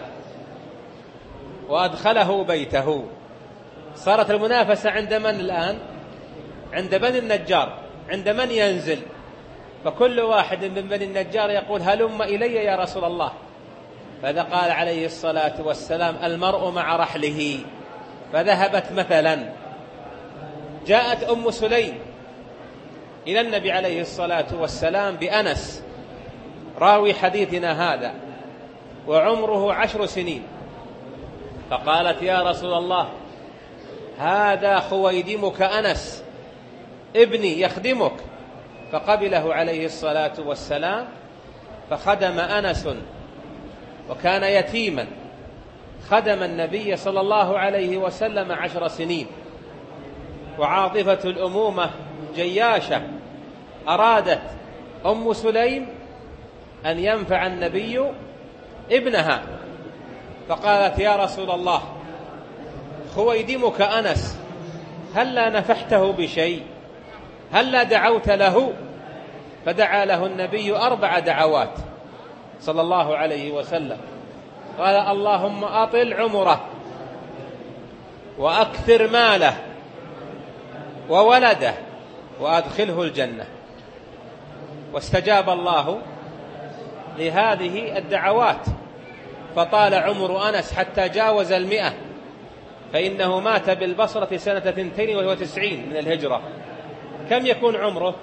A: وأدخله بيته. صارت المنافسة عند من الآن؟ عند بني النجار، عند من ينزل. فكل واحد من بني النجار يقول هلم إلي يا رسول الله. فإذا قال عليه الصلاة والسلام المرء مع رحله، فذهبت مثلا. جاءت أم سليم إلى النبي عليه الصلاة والسلام بأنس راوي حديثنا هذا، وعمره 10 سنين، فقالت يا رسول الله هذا خويدمك أنس ابني يخدمك. فقبله عليه الصلاة والسلام، فخدم أنس، وكان يتيما، خدم النبي صلى الله عليه وسلم 10 سنين. وعاطفة الأمومة جياشة، أرادت أم سليم أن ينفع النبي ابنها، فقالت يا رسول الله خويدمك أنس هلا نفحته بشيء، هلا دعوت له؟ فدعا له النبي 4 دعوات صلى الله عليه وسلم. قال اللهم أطل عمره وأكثر ماله وولده وأدخله الجنة. واستجاب الله لهذه الدعوات، فطال عمر أنس حتى جاوز 100، فإنه مات بالبصرة سنة 92 من الهجرة. كم يكون عمره؟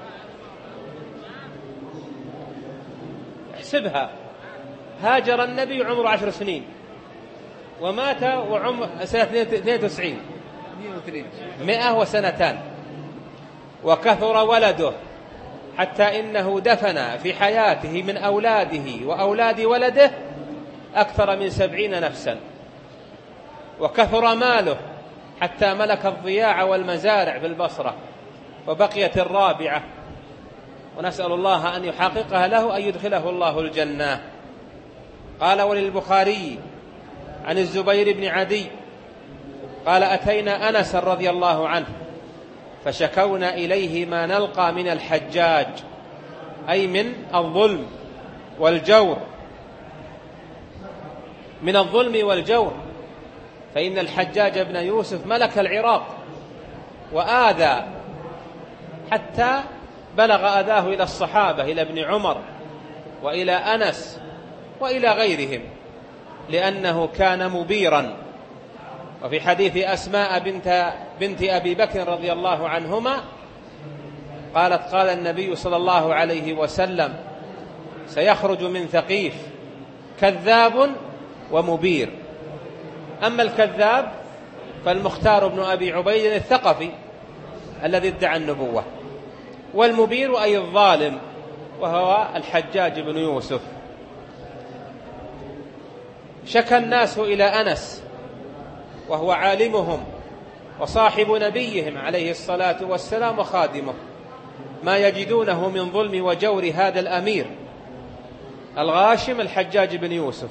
A: احسبها. هاجر النبي عمره 10 سنين، ومات وعمر سنة 92، 102. وكثر ولده حتى إنه دفن في حياته من أولاده وأولاد ولده أكثر من 70 نفسا. وكثر ماله حتى ملك الضياع والمزارع بالبصرة، وبقيت 4، ونسأل الله أن يحققها له، أن يدخله الله الجنة. قال وللبخاري عن الزبير بن عدي قال أتينا أنس رضي الله عنه فشكونا إليه ما نلقى من الحجاج، أي من الظلم والجور، من الظلم والجور. فإن الحجاج بن يوسف ملك العراق وآذى حتى بلغ أذاه إلى الصحابة، إلى ابن عمر وإلى أنس وإلى غيرهم، لأنه كان مبيرا. وفي حديث أسماء بنت أبي بكر رضي الله عنهما قالت قال النبي صلى الله عليه وسلم سيخرج من ثقيف كذاب ومبير. أما الكذاب فالمختار بن أبي عبيد الثقفي الذي ادعى النبوة، والمبير أي الظالم، وهو الحجاج بن يوسف. شكى الناس إلى أنس وهو عالمهم وصاحب نبيهم عليه الصلاة والسلام وخادمه ما يجدونه من ظلم وجور هذا الأمير الغاشم الحجاج بن يوسف.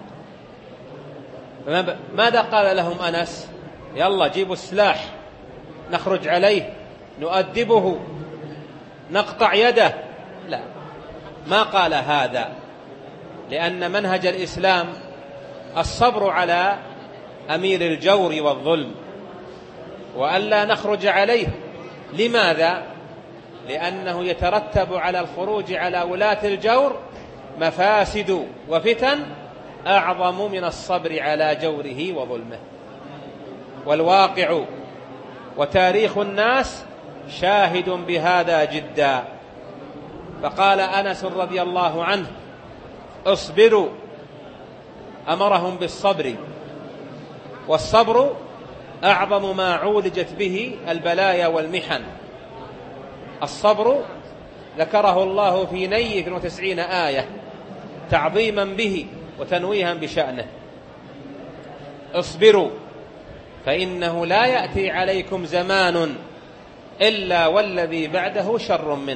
A: ماذا قال لهم أنس؟ يلا جيبوا السلاح نخرج عليه نؤدبه نقطع يده. لا، ما قال هذا، لأن منهج الإسلام الصبر على أمير الجور والظلم وألا نخرج عليه. لماذا؟ لأنه يترتب على الخروج على ولاة الجور مفاسد وفتن أعظم من الصبر على جوره وظلمه. والواقع وتاريخ الناس شاهد بهذا جدا. فقال أنس رضي الله عنه: اصبروا، أمرهم بالصبر، والصبر أعظم ما عولجت به البلايا والمحن. الصبر ذكره الله في 92 آية تعظيما به وتنويها بشأنه. اصبروا فإنه لا يأتي عليكم زمان إلا والذي بعده شر منه.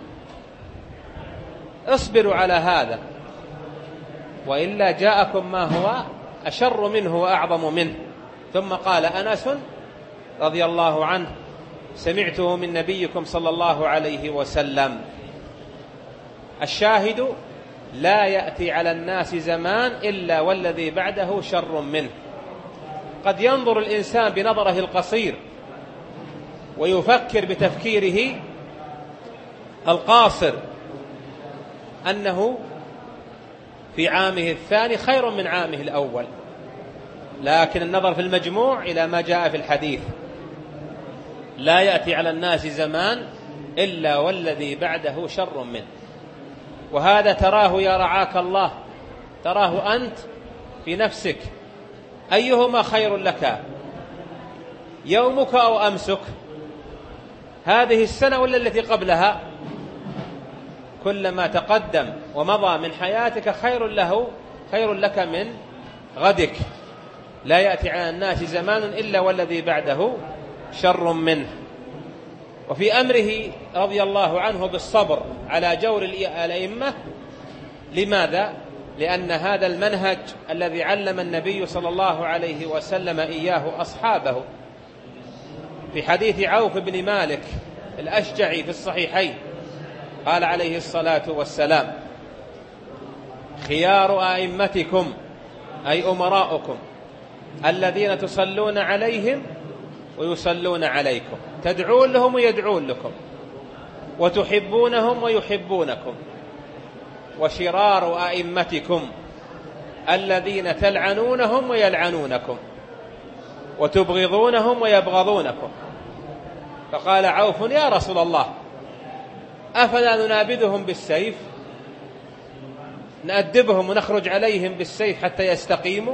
A: اصبروا على هذا، وإلا جاءكم ما هو أشر منه وأعظم منه. ثم قال أنس رضي الله عنه: سمعته من نبيكم صلى الله عليه وسلم. الشاهد: لا يأتي على الناس زمان إلا والذي بعده شر منه. قد ينظر الإنسان بنظره القصير ويفكر بتفكيره القاصر أنه في عامه الثاني خير من عامه الأول، لكن النظر في المجموع إلى ما جاء في الحديث: لا يأتي على الناس زمان إلا والذي بعده شر منه. وهذا تراه يا رعاك الله، تراه أنت في نفسك، أيهما خير لك، يومك أو أمسك، هذه السنة ولا التي قبلها؟ كلما تقدم ومضى من حياتك خير لك من غدك. لا يأتي على الناس زمان إلا والذي بعده شر منه. وفي أمره رضي الله عنه بالصبر على جور الأئمة. لماذا؟ لأن هذا المنهج الذي علم النبي صلى الله عليه وسلم إياه أصحابه. في حديث عوف بن مالك الأشجعي في الصحيحين قال عليه الصلاة والسلام: خيار أئمتكم أي أمراؤكم الذين تصلون عليهم ويصلون عليكم، تدعون لهم ويدعون لكم، وتحبونهم ويحبونكم. وشرار أئمتكم الذين تلعنونهم ويلعنونكم، وتبغضونهم ويبغضونكم. فقال عوف: يا رسول الله، أفلا ننابذهم بالسيف، نأدبهم ونخرج عليهم بالسيف حتى يستقيموا؟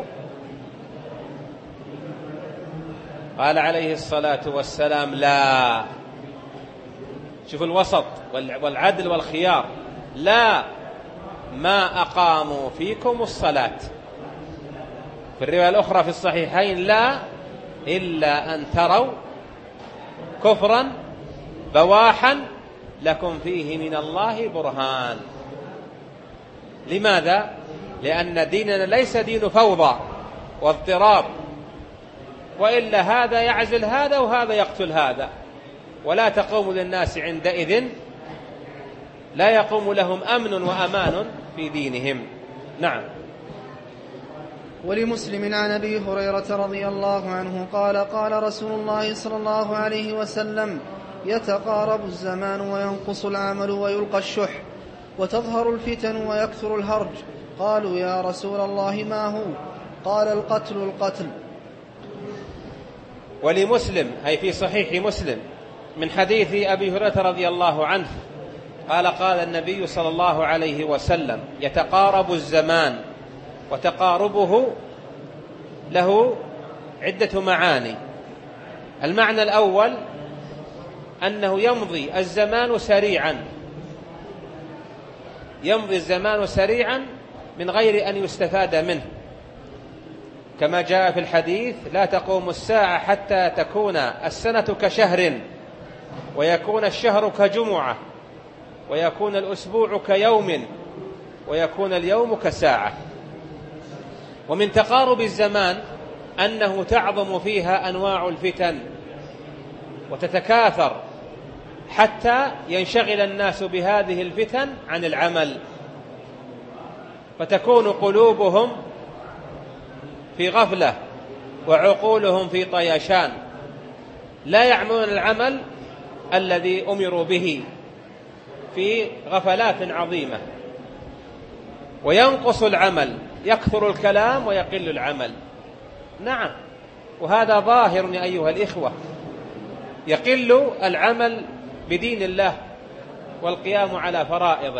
A: قال عليه الصلاة والسلام: لا. شوف الوسط والعدل والخيار. لا، ما أقاموا فيكم الصلاة. في الرواية الأخرى في الصحيحين: لا إلا أن تروا كفرا بواحا لكم فيه من الله برهان. لماذا؟ لأن ديننا ليس دين فوضى واضطراب، وإلا هذا يعزل هذا وهذا يقتل هذا، ولا تقوم للناس عندئذ، لا يقوم لهم أمن وأمان في دينهم. نعم.
B: ولمسلم عن أبي هريرة رضي الله عنه قال: قال رسول الله صلى الله عليه وسلم: يتقارب الزمان وينقص العمل ويلقى الشح وتظهر الفتن ويكثر الهرج. قالوا: يا رسول الله ما هو؟ قال: القتل.
A: ولمسلم أي في صحيح مسلم من حديث أبي هريرة رضي الله عنه قال: قال النبي صلى الله عليه وسلم: يتقارب الزمان. وتقاربه له عدة معاني. المعنى الأول أنه يمضي الزمان سريعا من غير أن يستفاد منه، كما جاء في الحديث: لا تقوم الساعة حتى تكون السنة كشهر، ويكون الشهر كجمعة، ويكون الأسبوع كيوم، ويكون اليوم كساعة. ومن تقارب الزمان أنه تعظم فيها أنواع الفتن وتتكاثر حتى ينشغل الناس بهذه الفتن عن العمل، فتكون قلوبهم في غفلة وعقولهم في طيشان، لا يعملون العمل الذي أمروا به، في غفلات عظيمة. وينقص العمل، يكثر الكلام ويقل العمل. نعم، وهذا ظاهر يا أيها الإخوة. يقل العمل بدين الله والقيام على فرائضه،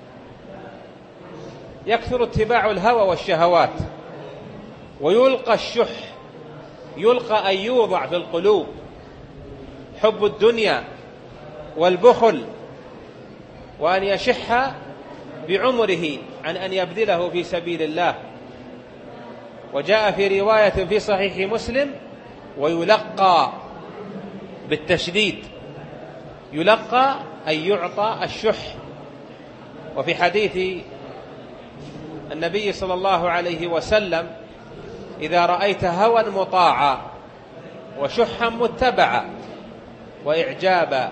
A: يكثر اتباع الهوى والشهوات، ويلقى الشح، يلقى أن يوضع في القلوب حب الدنيا والبخل، وأن يشح بعمره عن أن يبذله في سبيل الله. وجاء في رواية في صحيح مسلم: ويلقى بالتشديد، يلقى أن يعطى الشح. وفي حديث النبي صلى الله عليه وسلم: إذا رأيت هوى مطاعا وشحا متبعا وإعجاب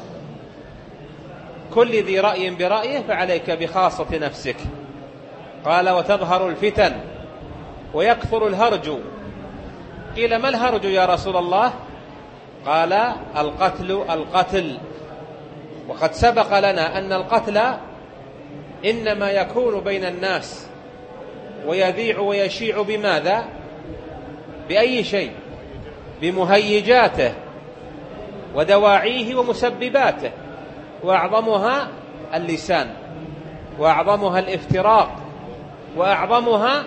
A: كل ذي رأي برأيه فعليك بخاصة نفسك. قال: وتظهر الفتن ويكثر الهرج. قيل: ما الهرج يا رسول الله؟ قال: القتل. وقد سبق لنا أن القتل إنما يكون بين الناس ويذيع ويشيع بماذا؟ بأي شيء؟ بمهيجاته ودواعيه ومسبباته، وأعظمها اللسان، وأعظمها الافتراق، وأعظمها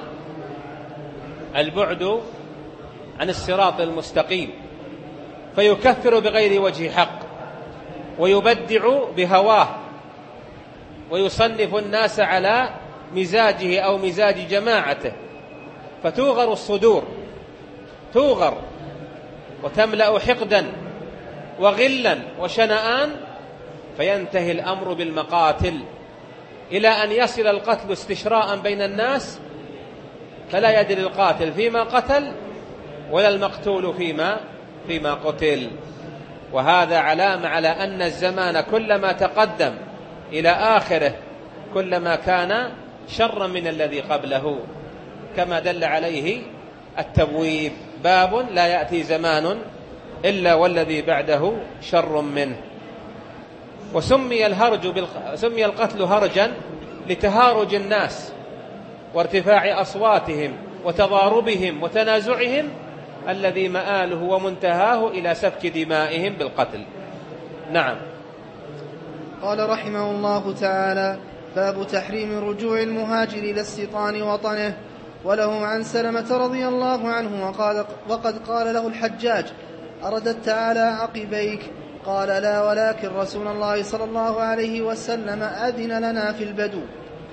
A: البعد عن الصراط المستقيم، فيكفر بغير وجه حق، ويبدع بهواه، ويصنف الناس على مزاجه أو مزاج جماعته، فتوغر الصدور، توغر وتملأ حقدا وغلا وشنآن، فينتهي الأمر بالمقاتل، إلى أن يصل القتل استشراء بين الناس، فلا يدري القاتل فيما قتل ولا المقتول فيما قتل. وهذا علامة على أن الزمان كلما تقدم إلى آخره كلما كان شرا من الذي قبله، كما دل عليه التبويب: باب لا يأتي زمان إلا والذي بعده شر منه. وسمي القتل هرجا لتهارج الناس وارتفاع أصواتهم وتضاربهم وتنازعهم، الذي مآله ومنتهاه إلى سفك دمائهم بالقتل. نعم.
B: قال رحمه الله تعالى: باب تحريم رجوع المهاجر إلى استيطان وطنه. وله عن سلمة رضي الله عنه وقد قال له الحجاج: أرددت على عقبيك؟ قال: لا، ولكن رسول الله صلى الله عليه وسلم أذن لنا في البدو.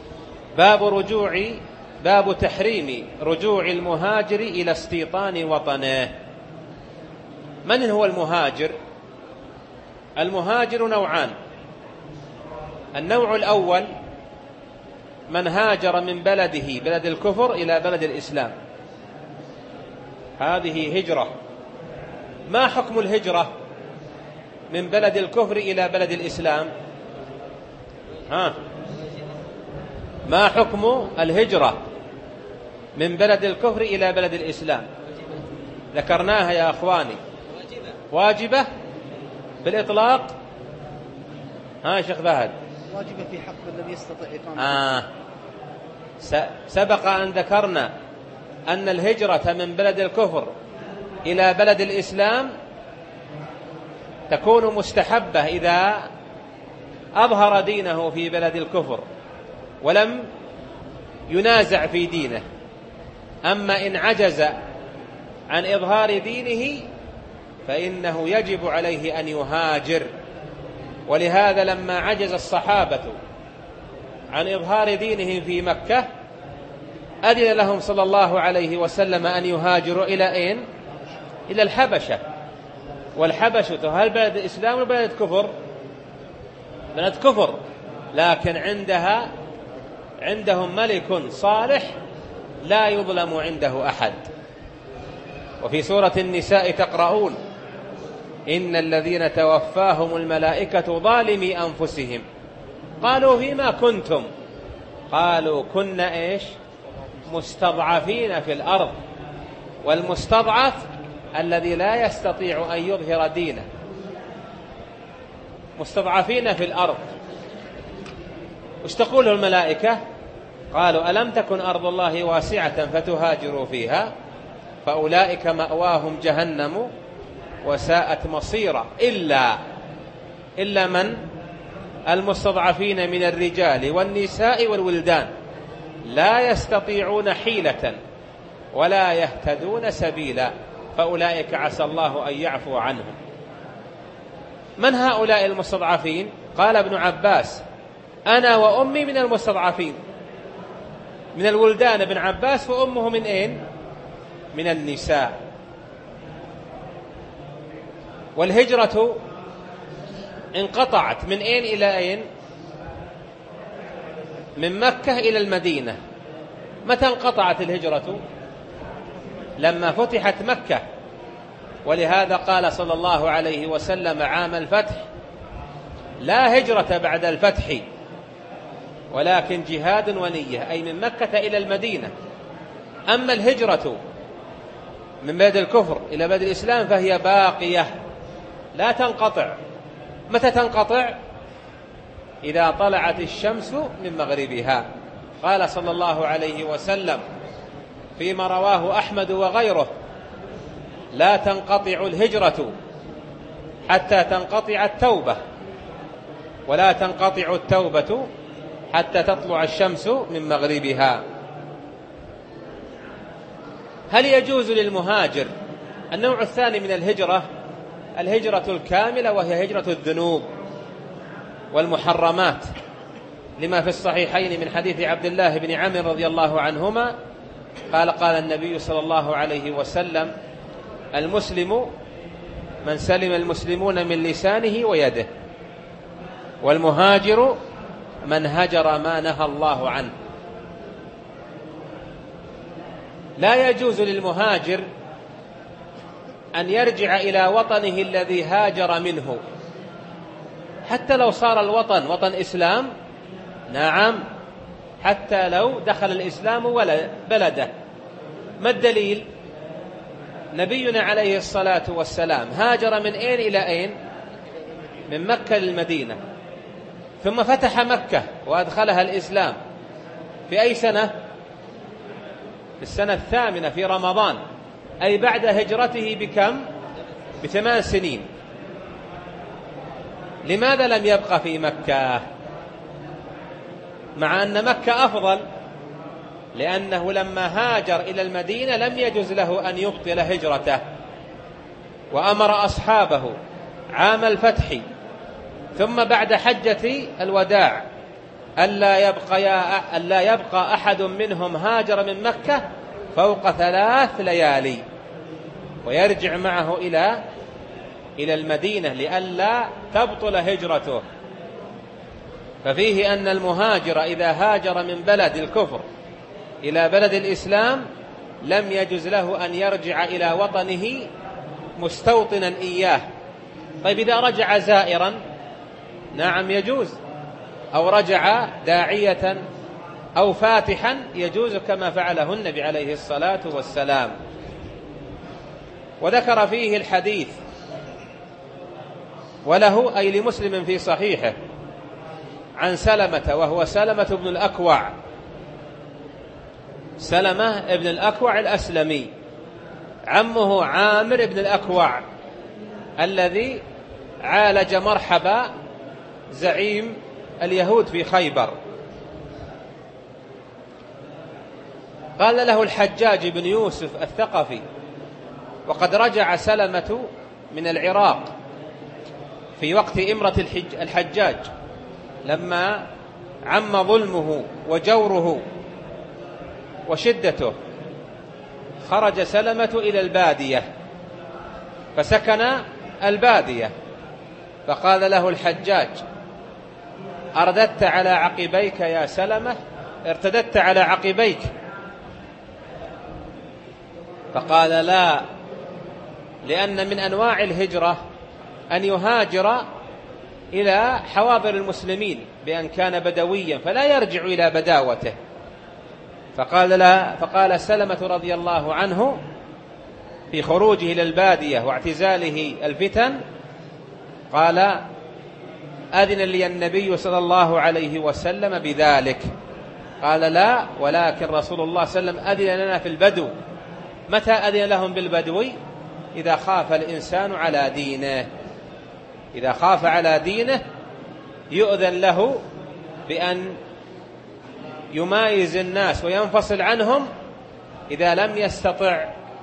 A: باب تحريم رجوع المهاجر إلى استيطان وطنه. من هو المهاجر؟ المهاجر نوعان: النوع الأول من هاجر من بلده، بلد الكفر، إلى بلد الإسلام، هذه هجرة. ما حكم الهجرة من بلد الكفر إلى بلد الإسلام؟ ما حكم الهجرة من بلد الكفر إلى بلد الإسلام؟ ذكرناها يا أخواني. واجبة بالإطلاق. شيخ فهد.
B: واجبة في حق الذي يستطيع إقامة.
A: سبق أن ذكرنا أن الهجرة من بلد الكفر إلى بلد الإسلام تكون مستحبة إذا أظهر دينه في بلد الكفر ولم ينازع في دينه. أما إن عجز عن إظهار دينه فإنه يجب عليه أن يهاجر. ولهذا لما عجز الصحابة عن إظهار دينهم في مكة أذن لهم صلى الله عليه وسلم أن يهاجروا إلى أين؟ إلى الحبشة. والحبشة هل بلد إسلام وبلد كفر؟ بلد كفر، لكن عندهم ملك صالح لا يظلم عنده أحد. وفي سورة النساء تقرؤون: إن الذين توفاهم الملائكة ظالمي أنفسهم قالوا فيما كنتم قالوا كنا إيش؟ مستضعفين في الأرض. والمستضعف الذي لا يستطيع أن يظهر دينه، مستضعفين في الأرض. وش تقول الملائكة؟ قالوا ألم تكن أرض الله واسعة فتهاجروا فيها فأولئك مأواهم جهنم وساءت مصيرا إلا من؟ المستضعفين من الرجال والنساء والولدان لا يستطيعون حيلة ولا يهتدون سبيلا فأولئك عسى الله أن يعفو عنهم. من هؤلاء المستضعفين؟ قال ابن عباس: أنا وأمي من المستضعفين. من الولدان ابن عباس، وأمه من أين؟ من النساء. والهجرة انقطعت من أين إلى أين؟ من مكة إلى المدينة. متى انقطعت الهجرة؟ لما فتحت مكة. ولهذا قال صلى الله عليه وسلم عام الفتح: لا هجرة بعد الفتح ولكن جهاد ونية، أي من مكة إلى المدينة. أما الهجرة من بلد الكفر إلى بلد الإسلام فهي باقية لا تنقطع. متى تنقطع؟ إذا طلعت الشمس من مغربها. قال صلى الله عليه وسلم فيما رواه أحمد وغيره: لا تنقطع الهجرة حتى تنقطع التوبة، ولا تنقطع التوبة حتى تطلع الشمس من مغربها. هل يجوز للمهاجر النوع الثاني من الهجرة الكاملة، وهي هجرة الذنوب والمحرمات، لما في الصحيحين من حديث عبد الله بن عمرو رضي الله عنهما قال: قال النبي صلى الله عليه وسلم: المسلم من سلم المسلمون من لسانه ويده، والمهاجر من هجر ما نهى الله عنه. لا يجوز للمهاجر أن يرجع إلى وطنه الذي هاجر منه، حتى لو صار الوطن وطن إسلام. نعم، حتى لو دخل الإسلام بلده. ما الدليل؟ نبينا عليه الصلاة والسلام هاجر من أين إلى أين؟ من مكة للمدينة، ثم فتح مكة وأدخلها الإسلام في أي سنة؟ في السنة 8 في رمضان، أي بعد هجرته بكم؟ ب8 سنين. لماذا لم يبقى في مكة مع أن مكة أفضل؟ لأنه لما هاجر إلى المدينة لم يجوز له أن يبطل هجرته، وأمر أصحابه عام الفتح ثم بعد حجة الوداع ألا يبقى أحد منهم هاجر من مكة فوق 3 ليالي، ويرجع معه إلى المدينة لئلا تبطل هجرته. ففيه أن المهاجر إذا هاجر من بلد الكفر إلى بلد الإسلام لم يجوز له أن يرجع إلى وطنه مستوطنا إياه. طيب إذا رجع زائرا؟ نعم يجوز، أو رجع داعية أو فاتحا يجوز، كما فعله النبي عليه الصلاة والسلام. وذكر فيه الحديث وله أي لمسلم في صحيحه عن سلمة، وهو سلمة بن الأكوع، سلمة بن الأكوع الأسلمي، عمه عامر بن الأكوع الذي عالج مرحبا زعيم اليهود في خيبر. قال له الحجاج بن يوسف الثقفي: وقد رجع سلمة من العراق في وقت إمرة الحجاج لما عم ظلمه وجوره وشدته، خرج سلمة إلى البادية فسكن البادية، فقال له الحجاج: أرددت على عقبيك يا سلمة؟ ارتددت على عقبيك؟ فقال: لا، لأن من أنواع الهجرة أن يهاجر إلى حواضر المسلمين بأن كان بدويا فلا يرجع إلى بداوته. فقال: لا. فقال سلمة رضي الله عنه في خروجه إلى البادية واعتزاله الفتن، قال: أذن لي النبي صلى الله عليه وسلم بذلك. قال: لا، ولكن رسول الله صلى الله عليه وسلم أذن لنا في البدو. متى أذن لهم بالبدو؟ إذا خاف الإنسان على دينه، إذا خاف على دينه يؤذن له بأن يمايز الناس وينفصل عنهم إذا لم يستطع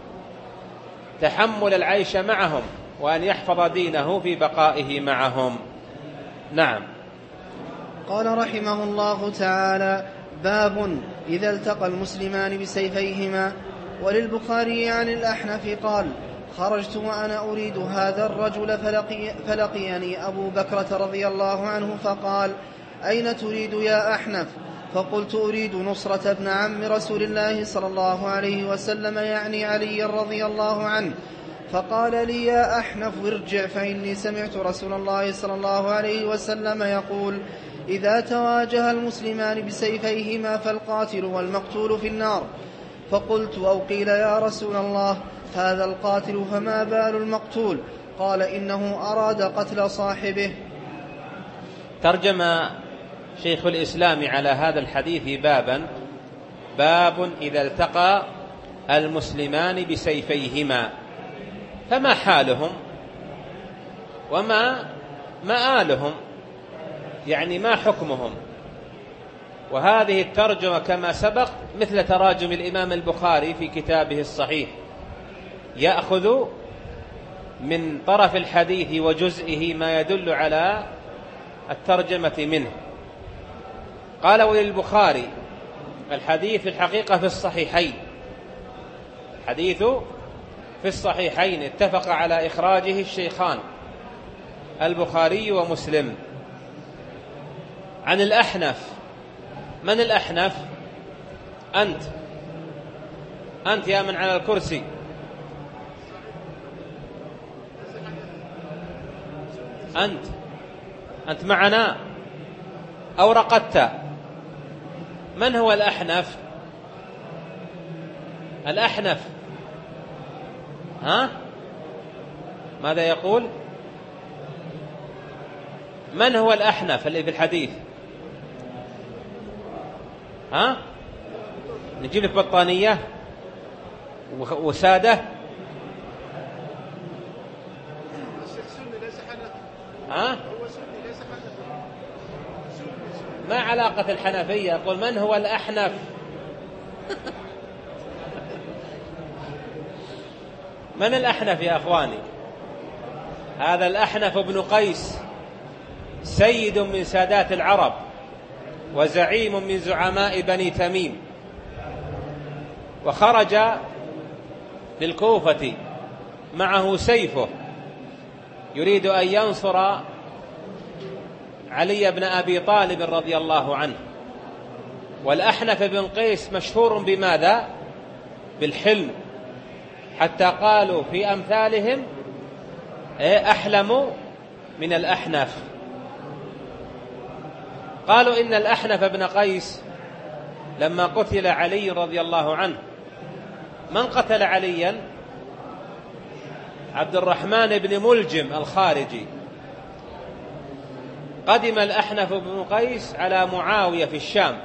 A: تحمل العيش معهم وأن يحفظ دينه في بقائه معهم. نعم.
B: قال رحمه الله تعالى: باب إذا التقى المسلمان بسيفيهما. وللبخاري عن الأحنف قال: خرجت وأنا أريد هذا الرجل فلقيني أبو بكرة رضي الله عنه فقال: أين تريد يا أحنف؟ فقلت: أريد نصرة ابن عم رسول الله صلى الله عليه وسلم، يعني علي رضي الله عنه. فقال لي: يا أحنف ارجع، فإني سمعت رسول الله صلى الله عليه وسلم يقول: إذا تواجه المسلمان بسيفيهما فالقاتل والمقتول في النار. فقلت: أو قيل يا رسول الله هذا القاتل فما بال المقتول؟ قال: إنه أراد قتل صاحبه.
A: ترجم شيخ الإسلام على هذا الحديث بابا: باب إذا التقى المسلمان بسيفيهما، فما حالهم وما مآلهم، يعني ما حكمهم. وهذه الترجمة كما سبق مثل تراجم الإمام البخاري في كتابه الصحيح، يأخذ من طرف الحديث وجزئه ما يدل على الترجمة منه. قال: وللبخاري الحديث في الحقيقة في الصحيحين، حديث في الصحيحين اتفق على إخراجه الشيخان البخاري ومسلم. عن الأحنف. من الأحنف؟ أنت يا من على الكرسي. أنت معنا أو رقدت؟ من هو الأحنف؟ الأحنف ماذا يقول؟ من هو الأحنف اللي في الحديث؟ نجيب لك بطانية وسادة؟ ما علاقة الحنفية؟ يقول: من هو الأحنف؟ من الأحنف يا أخواني؟ هذا الأحنف بن قيس، سيد من سادات العرب وزعيم من زعماء بني تميم، وخرج للكوفة معه سيفه يريد أن ينصر علي بن أبي طالب رضي الله عنه. والأحنف بن قيس مشهور بماذا؟ بالحلم، حتى قالوا في أمثالهم: أحلم من الأحنف. قالوا إن الأحنف بن قيس لما قتل علي رضي الله عنه، من قتل عليا؟ عبد الرحمن بن ملجم الخارجي. قدم الأحنف بن قيس على معاوية في الشام،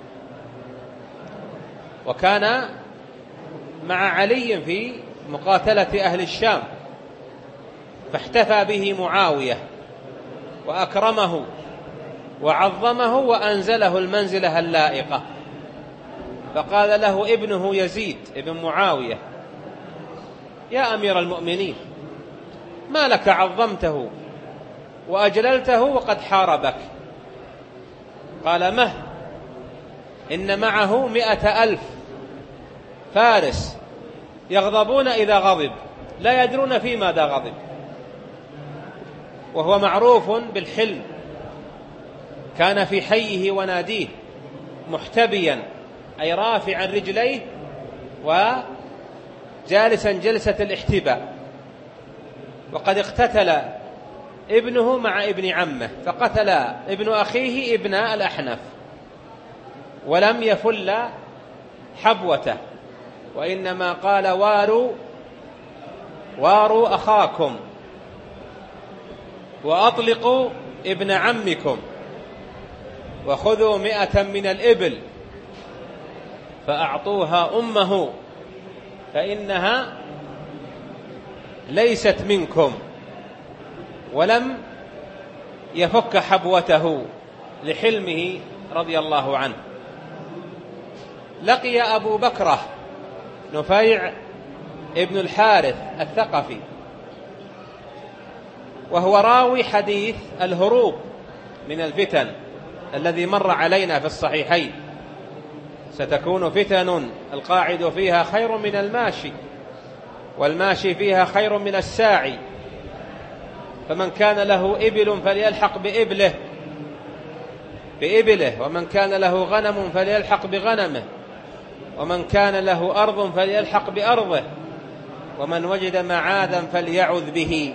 A: وكان مع علي في مقاتلة أهل الشام، فاحتفى به معاوية وأكرمه وعظمه وأنزله المنزلة اللائقة. فقال له ابنه يزيد ابن معاوية: يا أمير المؤمنين، ما لك عظمته وأجللته وقد حاربك؟ قال مه، إن معه 100,000 فارس يغضبون إذا غضب، لا يدرون في ماذا غضب، وهو معروف بالحلم. كان في حيه وناديه محتبيا، أي رافعا رجليه وجالسا جلسة الاحتباء. وقد اقتتل ابنه مع ابن عمه، فقتل ابن أخيه ابن الأحنف ولم يفل حبوته، وإنما قال واروا أخاكم وأطلقوا ابن عمكم وخذوا 100 من الإبل فأعطوها أمه فإنها ليست منكم، ولم يفك حبوته لحلمه رضي الله عنه. لقي أبو بكرة نفيع ابن الحارث الثقفي، وهو راوي حديث الهروب من الفتن الذي مر علينا في الصحيحين: ستكون فتن القاعد فيها خير من الماشي، والماشي فيها خير من الساعي، فمن كان له إبل فليلحق بإبله، ومن كان له غنم فليلحق بغنمه، ومن كان له أرض فليلحق بأرضه، ومن وجد معاذا فليعذ به.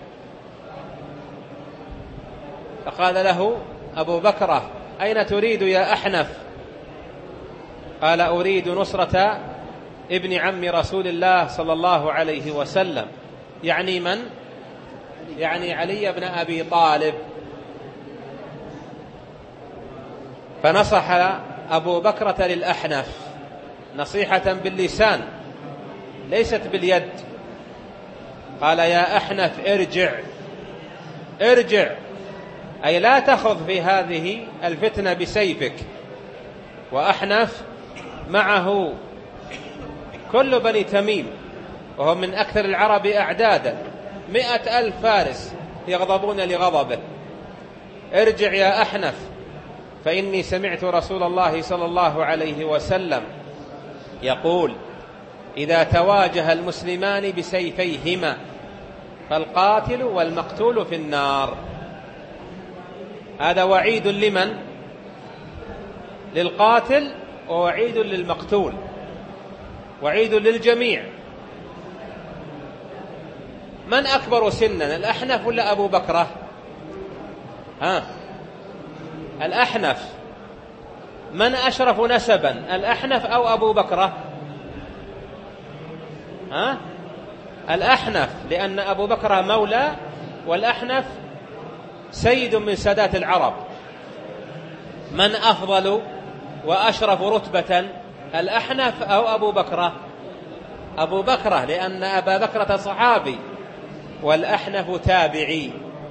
A: فقال له أبو بكرة: أين تريد يا أحنف؟ قال: أريد نصرة ابن عم رسول الله صلى الله عليه وسلم. يعني من؟ يعني علي بن أبي طالب. فنصح أبو بكرة للأحنف نصيحة باللسان ليست باليد. قال: يا أحنف ارجع، أي لا تخض في هذه الفتنة بسيفك. وأحنف معه كل بني تميم، وهو من أكثر العرب أعدادا، 100,000 فارس يغضبون لغضبه. ارجع يا أحنف، فإني سمعت رسول الله صلى الله عليه وسلم يقول: إذا تواجه المسلمان بسيفيهما فالقاتل والمقتول في النار. هذا وعيد لمن؟ للقاتل، ووعيد للمقتول، وعيد للجميع. من أكبر سنا، الأحنف ولا أبو بكرة؟ الأحنف. من أشرف نسبا، الأحنف أو أبو بكرة؟ الأحنف، لأن أبو بكرة مولى، والأحنف سيد من سادات العرب. من أفضل وأشرف رتبة، الأحنف أو أبو بكرة؟ أبو بكرة، لأن أبا بكرة صحابي والأحنف تابعي.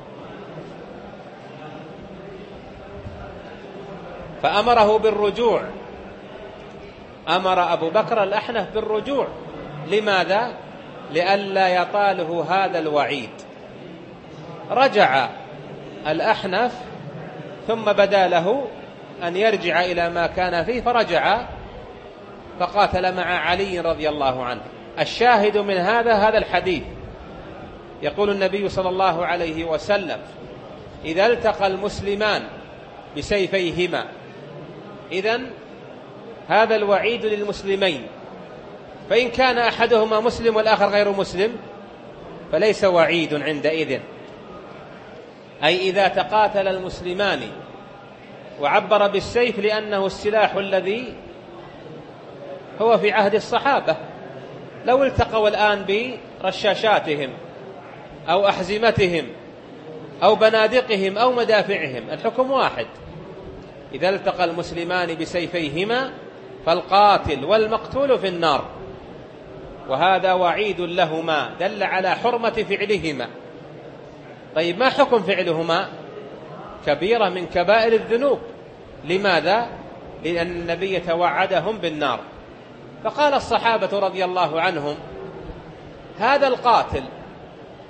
A: فأمره بالرجوع، أمر أبو بكر الأحنف بالرجوع. لماذا؟ لئلا يطاله هذا الوعيد. رجع الأحنف، ثم بدا له أن يرجع إلى ما كان فيه، فرجع فقاتل مع علي رضي الله عنه. الشاهد من هذا الحديث، يقول النبي صلى الله عليه وسلم: إذا التقى المسلمان بسيفيهما. إذن هذا الوعيد للمسلمين، فإن كان أحدهما مسلم والآخر غير مسلم فليس وعيد عندئذ. أي إذا تقاتل المسلمان، وعبر بالسيف لأنه السلاح الذي هو في عهد الصحابة. لو التقوا الآن برشاشاتهم أو أحزمتهم أو بنادقهم أو مدافعهم، الحكم واحد. إذا التقى المسلمان بسيفيهما فالقاتل والمقتول في النار. وهذا وعيد لهما دل على حرمة فعلهما. طيب، ما حكم فعلهما؟ كبيرة من كبائر الذنوب. لماذا؟ لأن النبي توعدهم بالنار. فقال الصحابة رضي الله عنهم: هذا القاتل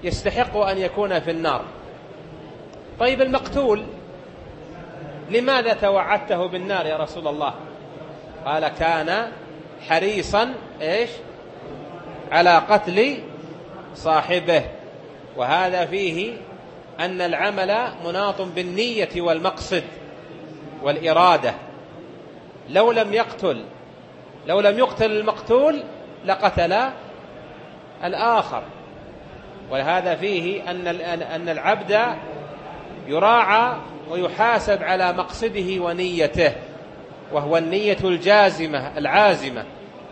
A: يستحق أن يكون في النار. طيب المقتول لماذا توعدته بالنار يا رسول الله؟ قال كان حريصا على قتل صاحبه. وهذا فيه أن العمل مناط بالنية والمقصد والإرادة. لو لم يقتل المقتول لقتل الآخر. ولهذا فيه أن العبد يراعى ويحاسب على مقصده ونيته، وهو النية العازمة.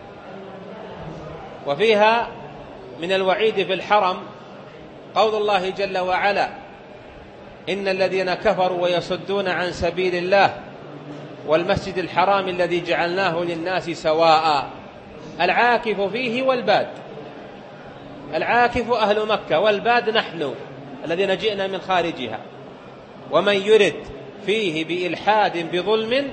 A: وفيها من الوعيد في الحرم قول الله جل وعلا: إن الذين كفروا ويصدون عن سبيل الله والمسجد الحرام الذي جعلناه للناس سواء العاكف فيه والباد. العاكف أهل مكة، والباد نحن الذين جئنا من خارجها. ومن يرد فيه بإلحاد بظلم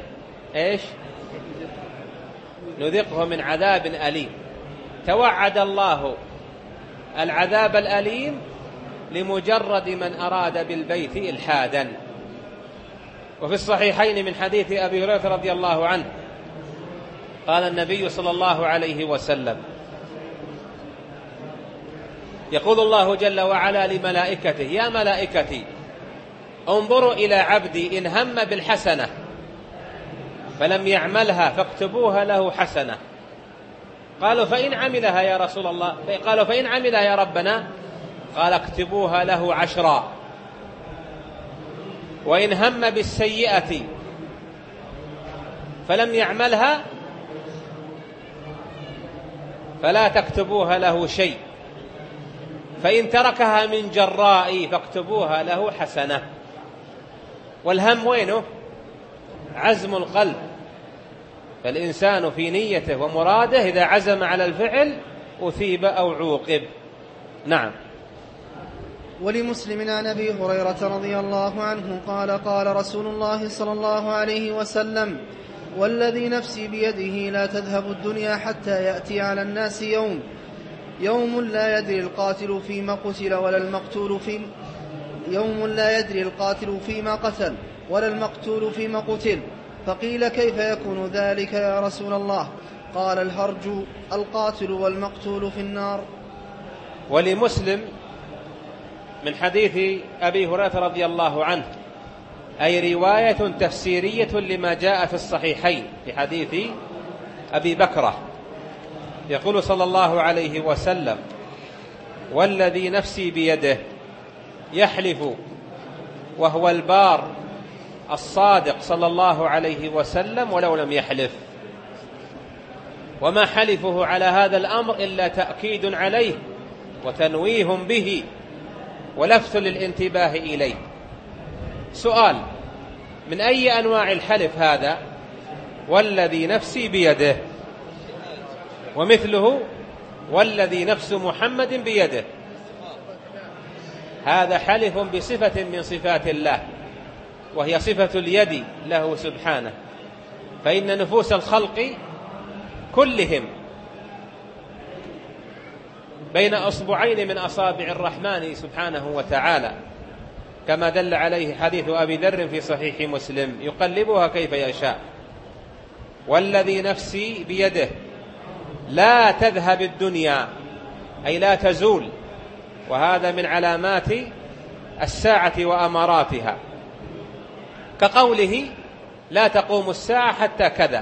A: نذقه من عذاب أليم. توعد الله العذاب الأليم لمجرد من أراد بالبيت إلحادا. وفي الصحيحين من حديث أبي هريرة رضي الله عنه قال النبي صلى الله عليه وسلم: يقول الله جل وعلا لملائكته: يا ملائكتي انظروا إلى عبدي إن هم بالحسنة فلم يعملها فاكتبوها له حسنة. قالوا: فإن عملها يا رسول الله؟ قالوا: فإن عملها يا ربنا؟ قال: اكتبوها له 10. وإن هم بالسيئة فلم يعملها فلا تكتبوها له شيء، فإن تركها من جراء فاكتبوها له حسنة. والهم وينه؟ عزم القلب. فالإنسان في نيته ومراده إذا عزم على الفعل أثيب أو عوقب. نعم.
B: ولمسلم عن أبي هريرة رضي الله عنه قال: قال رسول الله صلى الله عليه وسلم: والذي نفسي بيده لا تذهب الدنيا حتى يأتي على الناس يوم لا يدري القاتل فيما قتل ولا المقتول فيما قتل. فقيل: كيف يكون ذلك يا رسول الله؟ قال: الهرج القاتل والمقتول في النار.
A: ولمسلم من حديث أبي هريرة رضي الله عنه، أي رواية تفسيرية لما جاء في الصحيحين في حديث أبي بكرة، يقول صلى الله عليه وسلم: والذي نفسي بيده، يحلف وهو البار الصادق صلى الله عليه وسلم ولو لم يحلف. وما حلفه على هذا الأمر إلا تأكيد عليه وتنويه به ولفت للانتباه إليه. سؤال: من أي أنواع الحلف هذا؟ والذي نفسي بيده. ومثله: والذي نفس محمد بيده. هذا حلف بصفة من صفات الله، وهي صفة اليد له سبحانه. فإن نفوس الخلق كلهم بين أصبعين من أصابع الرحمن سبحانه وتعالى، كما دل عليه حديث أبي ذر في صحيح مسلم: يقلبها كيف يشاء. والذي نفسي بيده لا تذهب الدنيا، أي لا تزول، وهذا من علامات الساعة وأماراتها، كقوله: لا تقوم الساعة حتى كذا.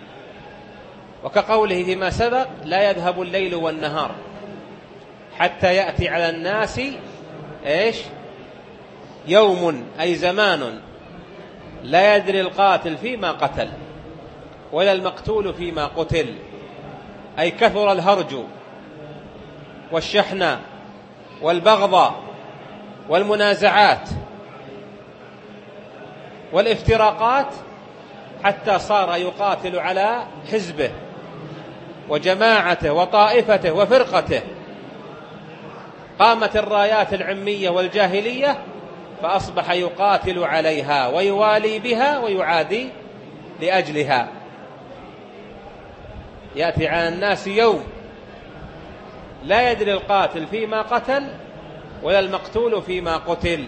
A: وكقوله فيما سبق: لا يذهب الليل والنهار حتى يأتي على الناس يوم، أي زمان، لا يدري القاتل فيما قتل ولا المقتول فيما قتل، أي كثر الهرج والشحنة والبغض والمنازعات والافتراقات، حتى صار يقاتل على حزبه وجماعته وطائفته وفرقته. قامت الرايات العمية والجاهلية فأصبح يقاتل عليها ويوالي بها ويعادي لأجلها. يأتي على الناس يوم لا يدري القاتل فيما قتل ولا المقتول فيما قتل.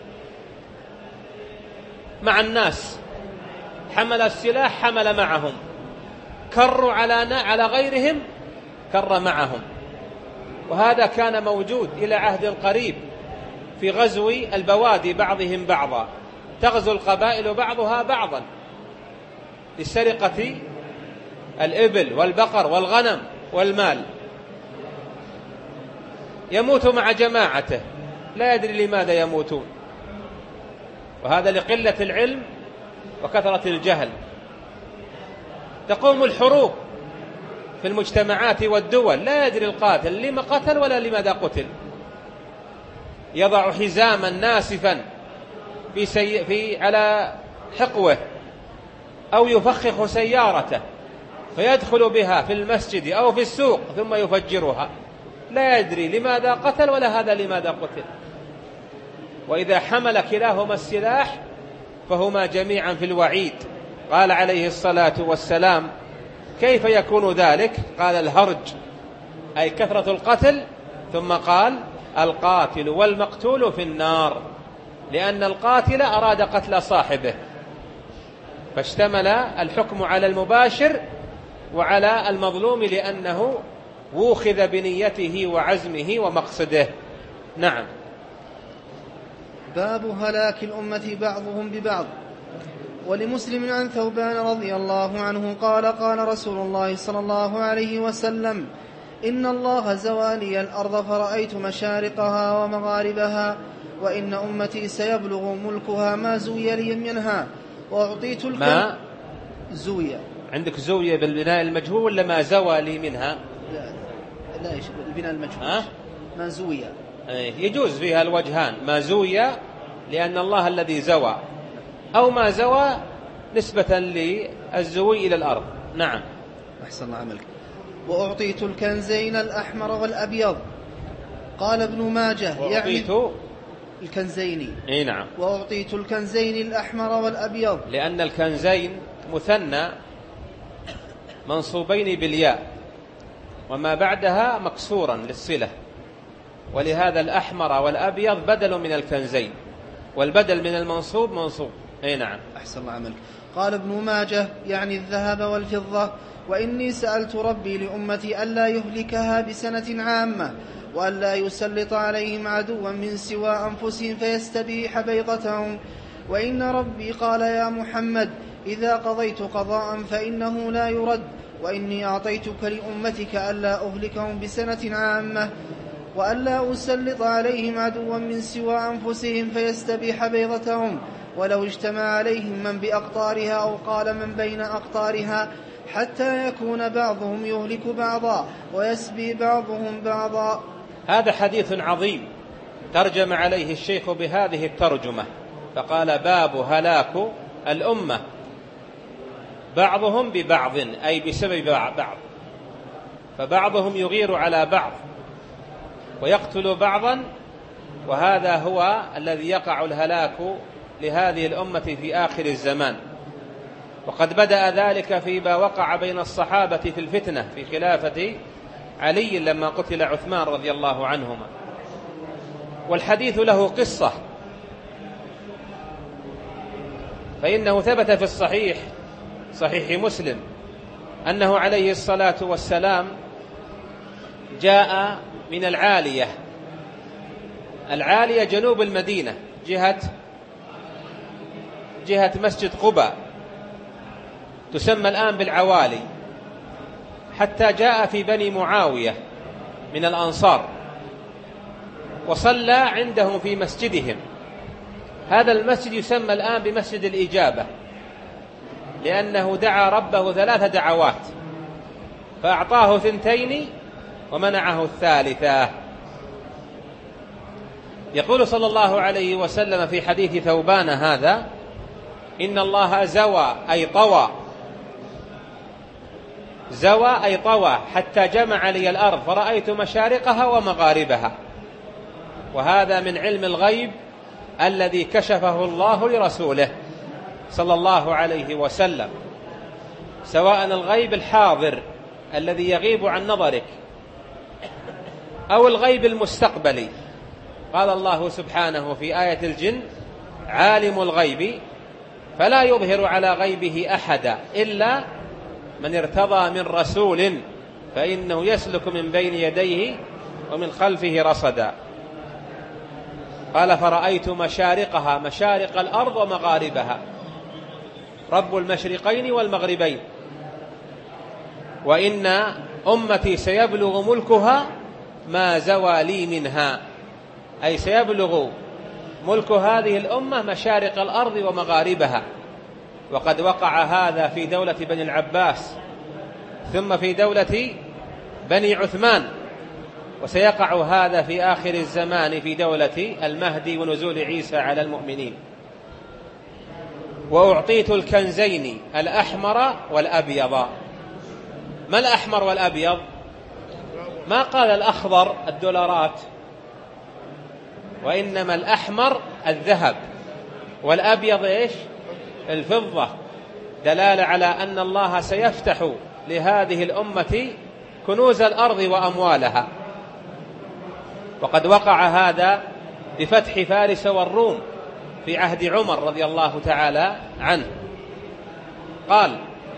A: مع الناس حمل السلاح حمل معهم، كروا على غيرهم كر معهم. وهذا كان موجود إلى عهد قريب في غزو البوادي بعضهم بعضا، تغزو القبائل بعضها بعضا لسرقة الإبل والبقر والغنم والمال. يموت مع جماعته لا يدري لماذا يموتون، وهذا لقلة العلم وكثرة الجهل. تقوم الحروب في المجتمعات والدول، لا يدري القاتل لما قتل ولا لماذا قتل. يضع حزاما ناسفا على حقوه أو يفخخ سيارته فيدخل بها في المسجد أو في السوق ثم يفجرها، لا يدري لماذا قتل ولا هذا لماذا قتل. وإذا حمل كلاهما السلاح فهما جميعا في الوعيد. قال عليه الصلاة والسلام: كيف يكون ذلك؟ قال: الهرج، أي كثرة القتل. ثم قال: القاتل والمقتول في النار، لأن القاتل أراد قتل صاحبه، فاشتمل الحكم على المباشر وعلى المظلوم لأنه وُخذ بنيته وعزمه ومقصده. نعم.
B: باب هلاك الأمة بعضهم ببعض. ولمسلم عن ثوبان رضي الله عنه قال: قال رسول الله صلى الله عليه وسلم: إن الله زوى لي الأرض فرأيت مشارقها ومغاربها، وإن أمتي سيبلغ ملكها ما زوي لي منها، وأعطيت
A: ما
B: زوي.
A: عندك زوية بالبناء المجهول ولا ما زوى لي منها؟
B: لا البناء المجهول. ما زوي
A: يجوز فيها الوجهان، ما زوي لأن الله الذي زوى، أو ما زوى نسبة للزوي إلى الأرض. نعم.
B: أحسن الله عملك. وأعطيت الكنزين الأحمر والأبيض. قال ابن ماجه: يعني الكنزين.
A: نعم.
B: وأعطيت الكنزين الأحمر والأبيض،
A: لأن الكنزين مثنى منصوبين بالياء وما بعدها مكسورا للصلة، ولهذا الأحمر والأبيض بدل من الكنزين، والبدل من المنصوب منصوب. نعم.
B: أحسن الله عملك. قال ابن ماجه: يعني الذهب والفضة. وإني سألت ربي لأمتي ألا يهلكها بسنة عامة، وألا يسلط عليهم عدوا من سوى أنفسهم فيستبيح بيضتهم. وإن ربي قال: يا محمد، إذا قضيت قضاء فإنه لا يرد، وإني أعطيتك لأمتك ألا أهلكهم بسنة عامة، وألا أسلط عليهم عدوا من سوى أنفسهم فيستبيح بيضتهم، ولو اجتمع عليهم من بأقطارها، أو قال من بين أقطارها، حتى يكون بعضهم يهلك بعضا ويسبي بعضهم بعضا.
A: هذا حديث عظيم ترجم عليه الشيخ بهذه الترجمة، فقال: باب هلاك الأمة بعضهم ببعض، أي بسبب بعض، فبعضهم يغير على بعض ويقتل بعضا، وهذا هو الذي يقع الهلاك لهذه الأمة في آخر الزمان. وقد بدأ ذلك فيما وقع بين الصحابة في الفتنة في خلافة علي لما قتل عثمان رضي الله عنهما. والحديث له قصة، فإنه ثبت في صحيح مسلم أنه عليه الصلاة والسلام جاء من العالية جنوب المدينة، جهة مسجد قباء، تسمى الآن بالعوالي، حتى جاء في بني معاوية من الأنصار وصلى عندهم في مسجدهم. هذا المسجد يسمى الآن بمسجد الإجابة، لأنه دعا ربه 3 دعوات، فأعطاه 2 ومنعه 1. يقول صلى الله عليه وسلم في حديث ثوبان هذا: إن الله زوى أي طوى حتى جمع لي الأرض فرأيت مشارقها ومغاربها. وهذا من علم الغيب الذي كشفه الله لرسوله صلى الله عليه وسلم، سواء الغيب الحاضر الذي يغيب عن نظرك أو الغيب المستقبلي قال الله سبحانه في آية الجن: عالم الغيب فلا يظهر على غيبه أحدا إلا من ارتضى من رسول فإنه يسلك من بين يديه ومن خلفه رصدا. قال: فرأيت مشارقها، مشارق الأرض ومغاربها، رب المشرقين والمغربين، وإن أمتي سيبلغ ملكها ما زوى لي منها، أي سيبلغ ملك هذه الأمة مشارق الأرض ومغاربها. وقد وقع هذا في دولة بني العباس، ثم في دولة بني عثمان، وسيقع هذا في آخر الزمان في دولة المهدي ونزول عيسى على المؤمنين. وأعطيت الكنزين الأحمر والأبيض. ما الأحمر والأبيض؟ ما قال الأخضر الدولارات، وإنما الأحمر الذهب، والأبيض إيش؟ الفضة، دلالة على أن الله سيفتح لهذه الأمة كنوز الأرض وأموالها. وقد وقع هذا بفتح فارس والروم في عهد عمر رضي الله تعالى عنه. قال: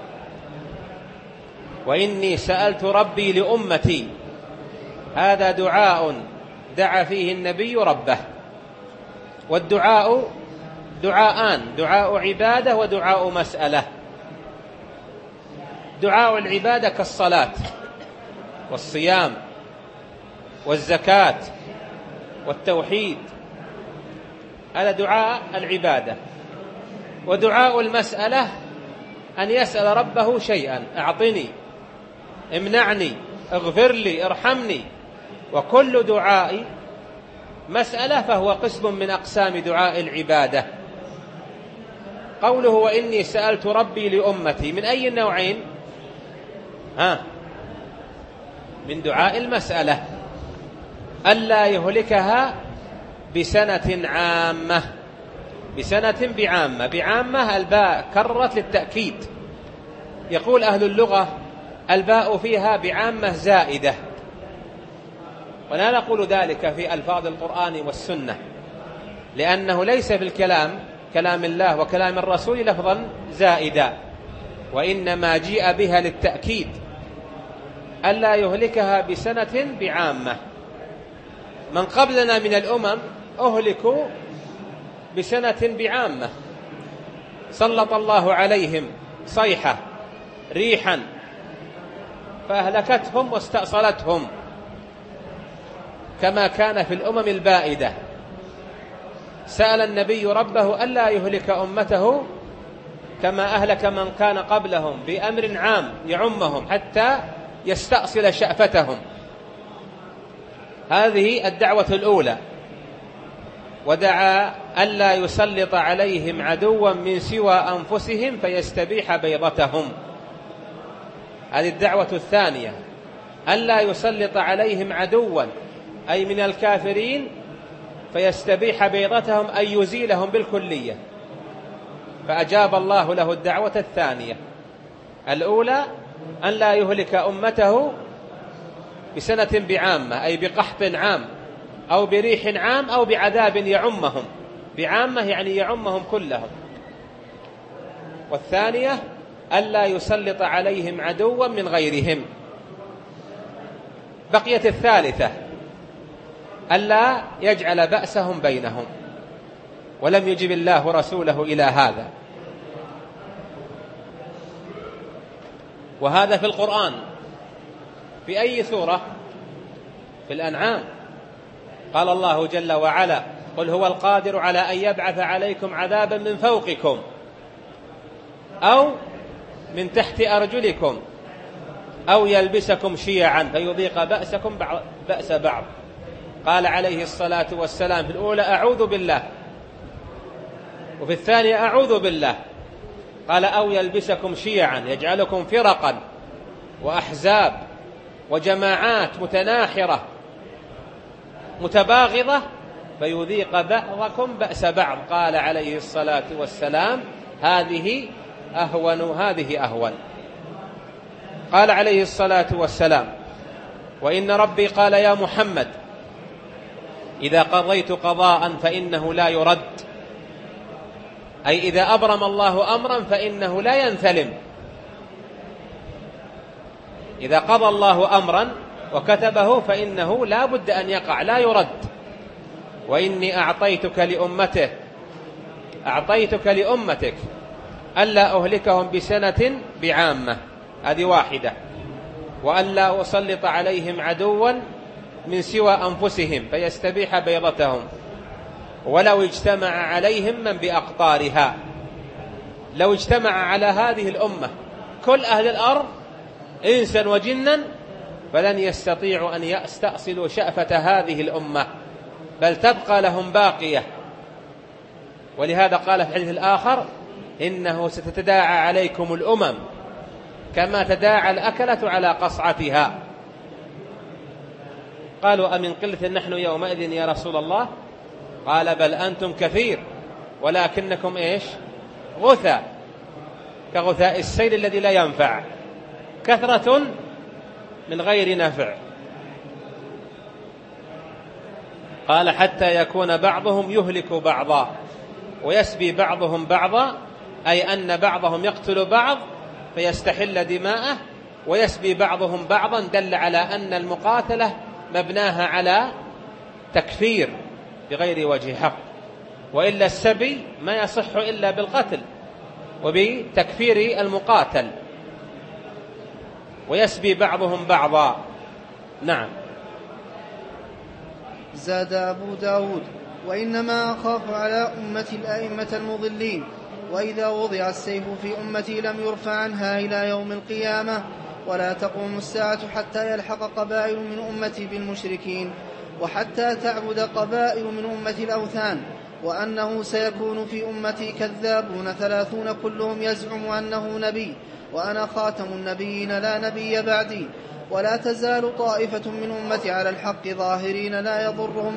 A: وإني سألت ربي لأمتي. هذا دعاء دعا فيه النبي ربه. والدعاء دعاءان: دعاء عبادة ودعاء مسألة. دعاء العبادة كالصلاة والصيام والزكاة والتوحيد، هذا دعاء العبادة. ودعاء المسألة أن يسأل ربه شيئا: أعطني، امنعني، اغفر لي، ارحمني. وكل دعاء مسألة فهو قسم من أقسام دعاء العبادة. قوله: وإني سألت ربي لأمتي، من أي النوعين؟ من دعاء المسألة، ألا يهلكها بسنة عامة. بسنة بعامة، بعامة الباء كررت للتأكيد. يقول أهل اللغة: الباء فيها بعامة زائدة، ولا نقول ذلك في ألفاظ القرآن والسنة، لأنه ليس في الكلام، كلام الله وكلام الرسول، لفظا زائدا، وإنما جيء بها للتأكيد، ألا يهلكها بسنة بعامة. من قبلنا من الأمم أهلكوا بسنة بعامة، سلط الله عليهم صيحة ريحا فأهلكتهم واستأصلتهم، كما كان في الأمم البائدة. سأل النبي ربه ألا يهلك أمته كما أهلك من كان قبلهم بأمر عام يعمهم حتى يستأصل شأفتهم. هذه الدعوة الأولى. ودعا ألا يسلط عليهم عدوا من سوى أنفسهم فيستبيح بيضتهم. هذه الدعوة الثانية: ألا يسلط عليهم عدوا، أي من الكافرين، فيستبيح بيضتهم، أي يزيلهم بالكلية. فأجاب الله له الدعوة الثانية. الأولى: أن لا يهلك أمته بسنة بعامة، أي بقحط عام أو بريح عام أو بعذاب يعمهم. بعامة يعني يعمهم كلهم. والثانية: ألا يسلط عليهم عدوا من غيرهم. بقيت الثالثة: ألا يجعل بأسهم بينهم. ولم يجب الله رسوله إلى هذا. وهذا في القرآن في أي سورة؟ في الأنعام. قال الله جل وعلا: قل هو القادر على أن يبعث عليكم عذابا من فوقكم أو من تحت أرجلكم أو يلبسكم شيعا فيذيق بأسكم بأس بعض. قال عليه الصلاة والسلام في الأولى: أعوذ بالله، وفي الثانية: أعوذ بالله. قال: أو يلبسكم شيعا، يجعلكم فرقا وأحزاب وجماعات متناحرة متباغضة فيذيق بعضكم بأس بعض. قال عليه الصلاة والسلام: هذه أهون، هذه أهون. قال عليه الصلاة والسلام: وإن ربي قال يا محمد إذا قضيت قضاء فإنه لا يرد، أي إذا أبرم الله أمرا فإنه لا ينثلم. إذا قضى الله أمرا وكتبه فإنه لا بد أن يقع، لا يرد. وإني أعطيتك لأمتك ألا أهلكهم بسنة بعامة، هذه واحدة، وألا أسلط عليهم عدوا من سوى أنفسهم فيستبيح بيضتهم، ولو اجتمع عليهم من بأقطارها. لو اجتمع على هذه الأمة كل أهل الأرض إنسا وجنا فلن يستطيعوا أن يستأصلوا شأفة هذه الأمة، بل تبقى لهم باقية. ولهذا قال في الحديث الآخر: إنه ستتداعى عليكم الأمم كما تداعى الأكلة على قصعتها. قالوا: أمن قلة نحن يومئذ يا رسول الله؟ قال: بل أنتم كثير ولكنكم إيش؟ غثى، كغثاء السيل الذي لا ينفع، كثرة من غير نفع. قال: حتى يكون بعضهم يهلك بعضا ويسبي بعضهم بعضا، أي أن بعضهم يقتل بعض فيستحل دماءه ويسبي بعضهم بعضا، دل على أن المقاتلة مبناها على تكفير بغير وجه حق، وإلا السبي ما يصح إلا بالقتل وبتكفير المقاتل، ويسبي بعضهم بعضا. نعم.
B: زاد أبو داود: وإنما أخاف على أمتي الأئمة المضلين، وإذا وضع السيف في أمتي لم يرفع عنها إلى يوم القيامة، ولا تقوم الساعة حتى يلحق قبائل من أمتي بالمشركين، وحتى تعبد قبائل من أمتي الأوثان، وأنه سيكون في أمتي كذابون 30 كلهم يزعم أنه نبي، وأنا خاتم النبيين لا نبي بعدي، ولا تزال طائفة من أمتي على الحق ظاهرين لا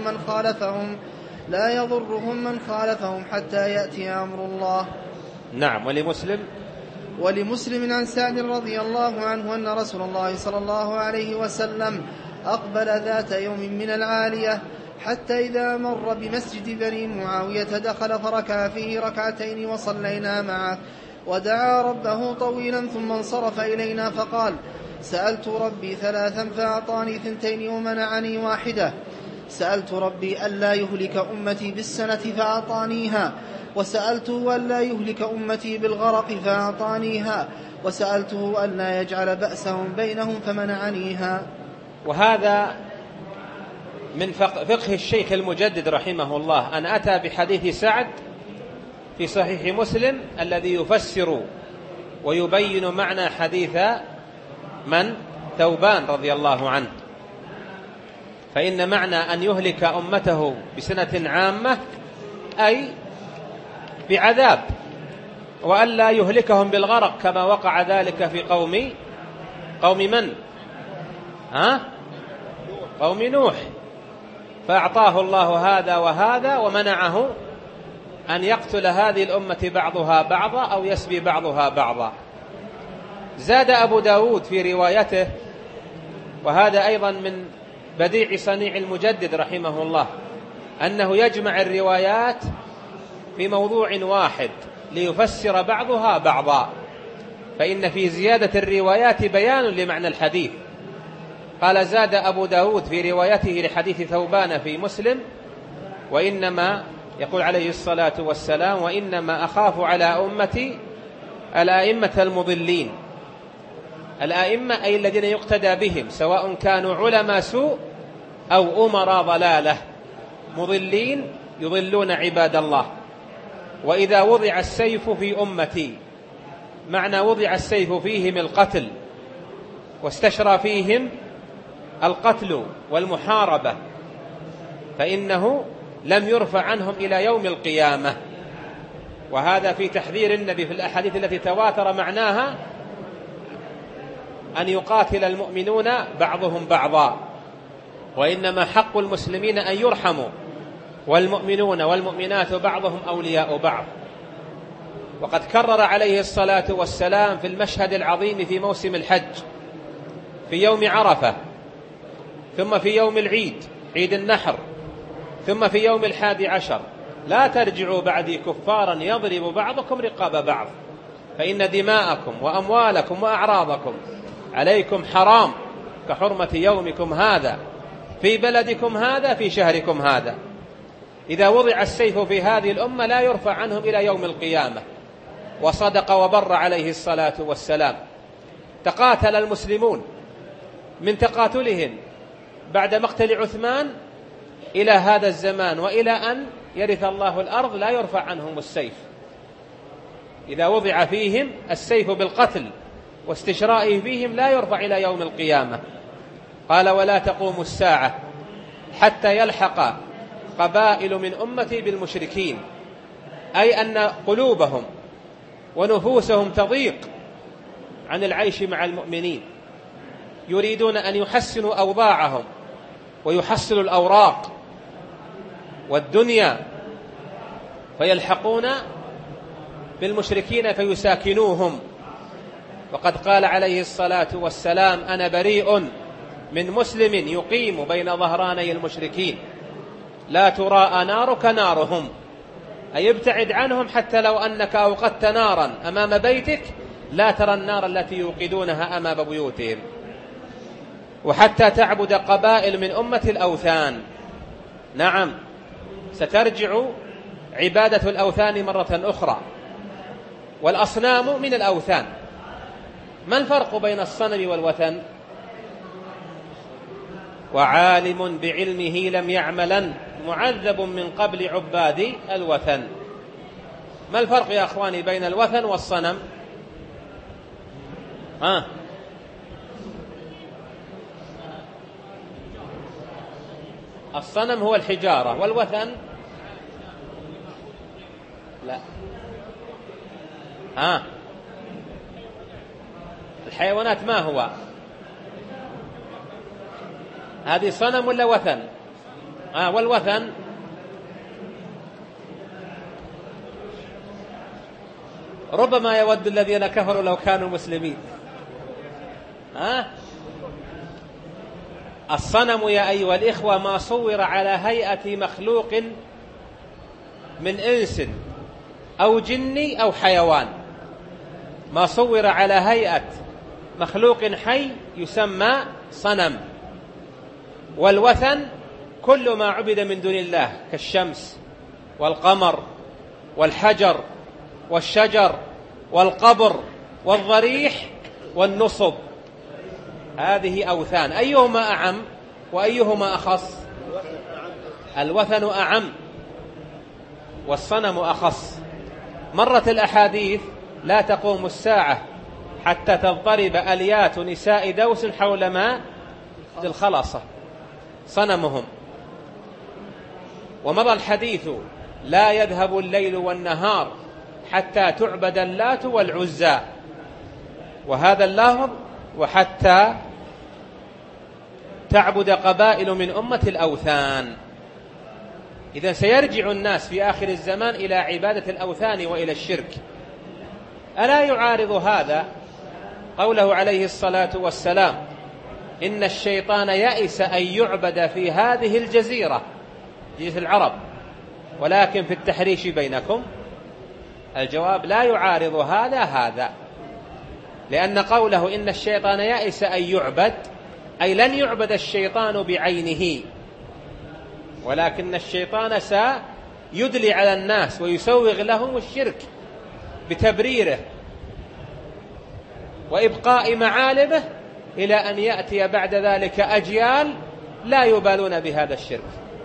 B: يضرهم من خالفهم حتى يأتي أمر الله.
A: نعم.
B: ولمسلم عن سعد رضي الله عنه أن رسول الله صلى الله عليه وسلم أقبل ذات يوم من العالية، حتى إذا مر بمسجد بني معاوية دخل فركع فيه ركعتين وصلينا معه، ودعا ربه طويلا ثم انصرف إلينا فقال: سألت ربي 3 فأعطاني 2 ومنعني 1. سألت ربي ألا يهلك أمتي بالسنة فأعطانيها، وسألته ألا يهلك أمتي بالغرق فأعطانيها، وسألته ألا يجعل بأسهم بينهم فمنعنيها.
A: وهذا من فقه الشيخ المجدد رحمه الله، أن أتى بحديث سعد في صحيح مسلم الذي يفسر ويبين معنى حديث من؟ ثوبان رضي الله عنه. فإن معنى أن يهلك أمته بسنة عامة أي بعذاب، وألا يهلكهم بالغرق كما وقع ذلك في قوم من؟ قوم نوح، فأعطاه الله هذا وهذا ومنعه أن يقتل هذه الأمة بعضها بعضا أو يسبي بعضها بعضا. زاد أبو داود في روايته، وهذا أيضا من بديع صنيع المجدد رحمه الله، أنه يجمع الروايات في موضوع واحد ليفسر بعضها بعضا، فإن في زيادة الروايات بيان لمعنى الحديث. قال: زاد أبو داود في روايته لحديث ثوبان في مسلم: وإنما، يقول عليه الصلاة والسلام: وإنما أخاف على أمتي الأئمة المضلين. الأئمة أي الذين يقتدى بهم، سواء كانوا علماء سوء أو أمراء ضلالة، مضلين يضلون عباد الله. وإذا وضع السيف في أمتي، معنى وضع السيف فيهم القتل، واستشرى فيهم القتل والمحاربة، فإنه لم يرفع عنهم إلى يوم القيامة. وهذا في تحذير النبي في الأحاديث التي تواتر معناها أن يقاتل المؤمنون بعضهم بعضا، وإنما حق المسلمين أن يرحموا، والمؤمنون والمؤمنات بعضهم أولياء بعض. وقد كرر عليه الصلاة والسلام في المشهد العظيم في موسم الحج، في يوم عرفة، ثم في يوم العيد، عيد النحر، ثم في يوم 11 لا ترجعوا بعدي كفارا يضرب بعضكم رقاب بعض فإن دماءكم وأموالكم وأعراضكم عليكم حرام كحرمة يومكم هذا في بلدكم هذا في شهركم هذا. إذا وضع السيف في هذه الأمة لا يرفع عنهم إلى يوم القيامة. وصدق وبر عليه الصلاة والسلام. تقاتل المسلمون من تقاتلهم بعد مقتل عثمان إلى هذا الزمان وإلى أن يرث الله الأرض لا يرفع عنهم السيف. إذا وضع فيهم السيف بالقتل واستشرائه فيهم لا يرفع إلى يوم القيامة. قال ولا تقوم الساعة حتى يلحق قبائل من أمتي بالمشركين، أي أن قلوبهم ونفوسهم تضيق عن العيش مع المؤمنين، يريدون أن يحسنوا أوضاعهم ويحصلوا الأوراق والدنيا، فيلحقون بالمشركين فيساكنوهم. وقد قال عليه الصلاة والسلام أنا بريء من مسلم يقيم بين ظهراني المشركين لا تراءى نارك نارهم، أي ابتعد عنهم حتى لو أنك أوقدت نارا أمام بيتك لا ترى النار التي يوقدونها أمام بيوتهم. وحتى تعبد قبائل من أمة الأوثان. نعم سترجع عبادة الأوثان مرة أخرى، والأصنام من الأوثان. ما الفرق بين الصنم والوثن؟ وعالم بعلمه لم يعملا معذب من قبل عباد الوثن. ما الفرق يا أخواني بين الوثن والصنم؟ الصنم هو الحجارة، والوثن لا الحيوانات. ما هو هذه صنم ولا وثن؟ والوثن ربما يود الذين كفروا لو كانوا مسلمين. الصنم يا أيها الإخوة ما صور على هيئة مخلوق من إنس أو جن أو حيوان، ما صور على هيئة مخلوق حي يسمى صنم. والوثن كل ما عبد من دون الله كالشمس والقمر والحجر والشجر والقبر والضريح والنصب، هذه أوثان. أيهما أعم وأيهما أخص؟ الوثن أعم والصنم أخص. مرت الأحاديث لا تقوم الساعة حتى تضطرب أليات نساء دوس حول ماء الخلاصة صنمهم. ومضى الحديث لا يذهب الليل والنهار حتى تعبد اللات والعزى، وهذا اللفظ وحتى تعبد قبائل من أمة الأوثان. إذن سيرجع الناس في آخر الزمان إلى عبادة الأوثان وإلى الشرك. ألا يعارض هذا قوله عليه الصلاة والسلام إن الشيطان يئس أن يعبد في هذه الجزيرة، جزيرة العرب، ولكن في التحريش بينكم؟ الجواب لا يعارض هذا، لأن قوله إن الشيطان يئس أن يعبد أي لن يعبد الشيطان بعينه، ولكن الشيطان سيدلي على الناس ويسوغ لهم الشرك بتبريره وإبقاء معالمه إلى أن يأتي بعد ذلك أجيال لا يبالون بهذا الشرك.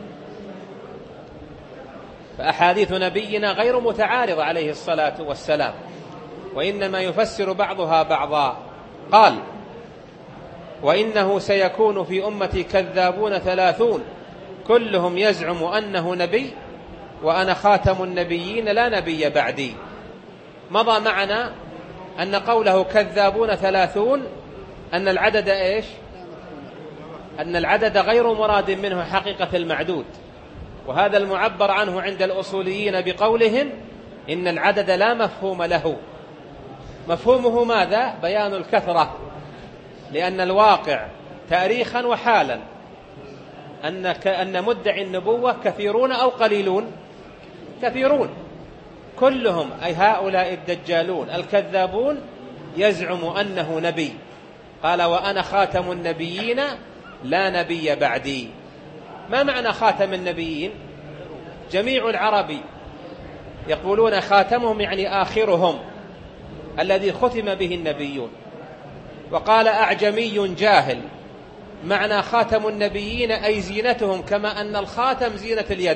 A: فأحاديث نبينا غير متعارضة عليه الصلاة والسلام، وإنما يفسر بعضها بعضا. قال وإنه سيكون في أمتي كذابون 30 كلهم يزعم أنه نبي وأنا خاتم النبيين لا نبي بعدي. مضى معنا أن قوله كذابون 30 أن العدد إيش؟ أن العدد غير مراد منه حقيقة المعدود، وهذا المعبر عنه عند الأصوليين بقولهم إن العدد لا مفهوم له. مفهومه ماذا؟ بيان الكثرة، لأن الواقع تاريخا وحالا أن مدعي النبوة كثيرون أو قليلون؟ كثيرون، كلهم أي هؤلاء الدجالون الكذابون يزعم أنه نبي. قال وأنا خاتم النبيين لا نبي بعدي. ما معنى خاتم النبيين؟ جميع العرب يقولون خاتمهم يعني آخرهم الذي ختم به النبيون. وقال أعجمي جاهل معنى خاتم النبيين أي زينتهم، كما أن الخاتم زينة اليد.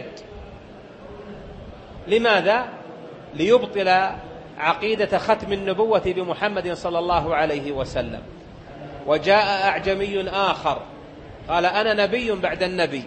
A: لماذا؟ ليبطل عقيدة ختم النبوة بمحمد صلى الله عليه وسلم. وجاء أعجمي آخر قال أنا نبي بعد النبي،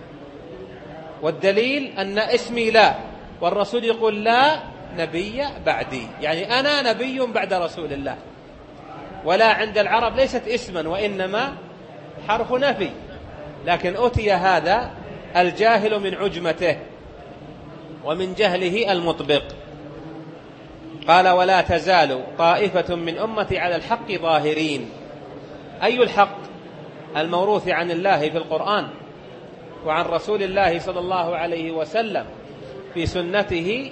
A: والدليل أن اسمي لا، والرسول يقول لا نبي بعدي، يعني أنا نبي بعد رسول الله. ولا عند العرب ليست اسما وإنما حرف نفي، لكن أتي هذا الجاهل من عجمته ومن جهله المطبق. قال ولا تزال طائفة من أمتي على الحق ظاهرين. أي الحق؟ الموروث عن الله في القرآن وعن رسول الله صلى الله عليه وسلم في سنته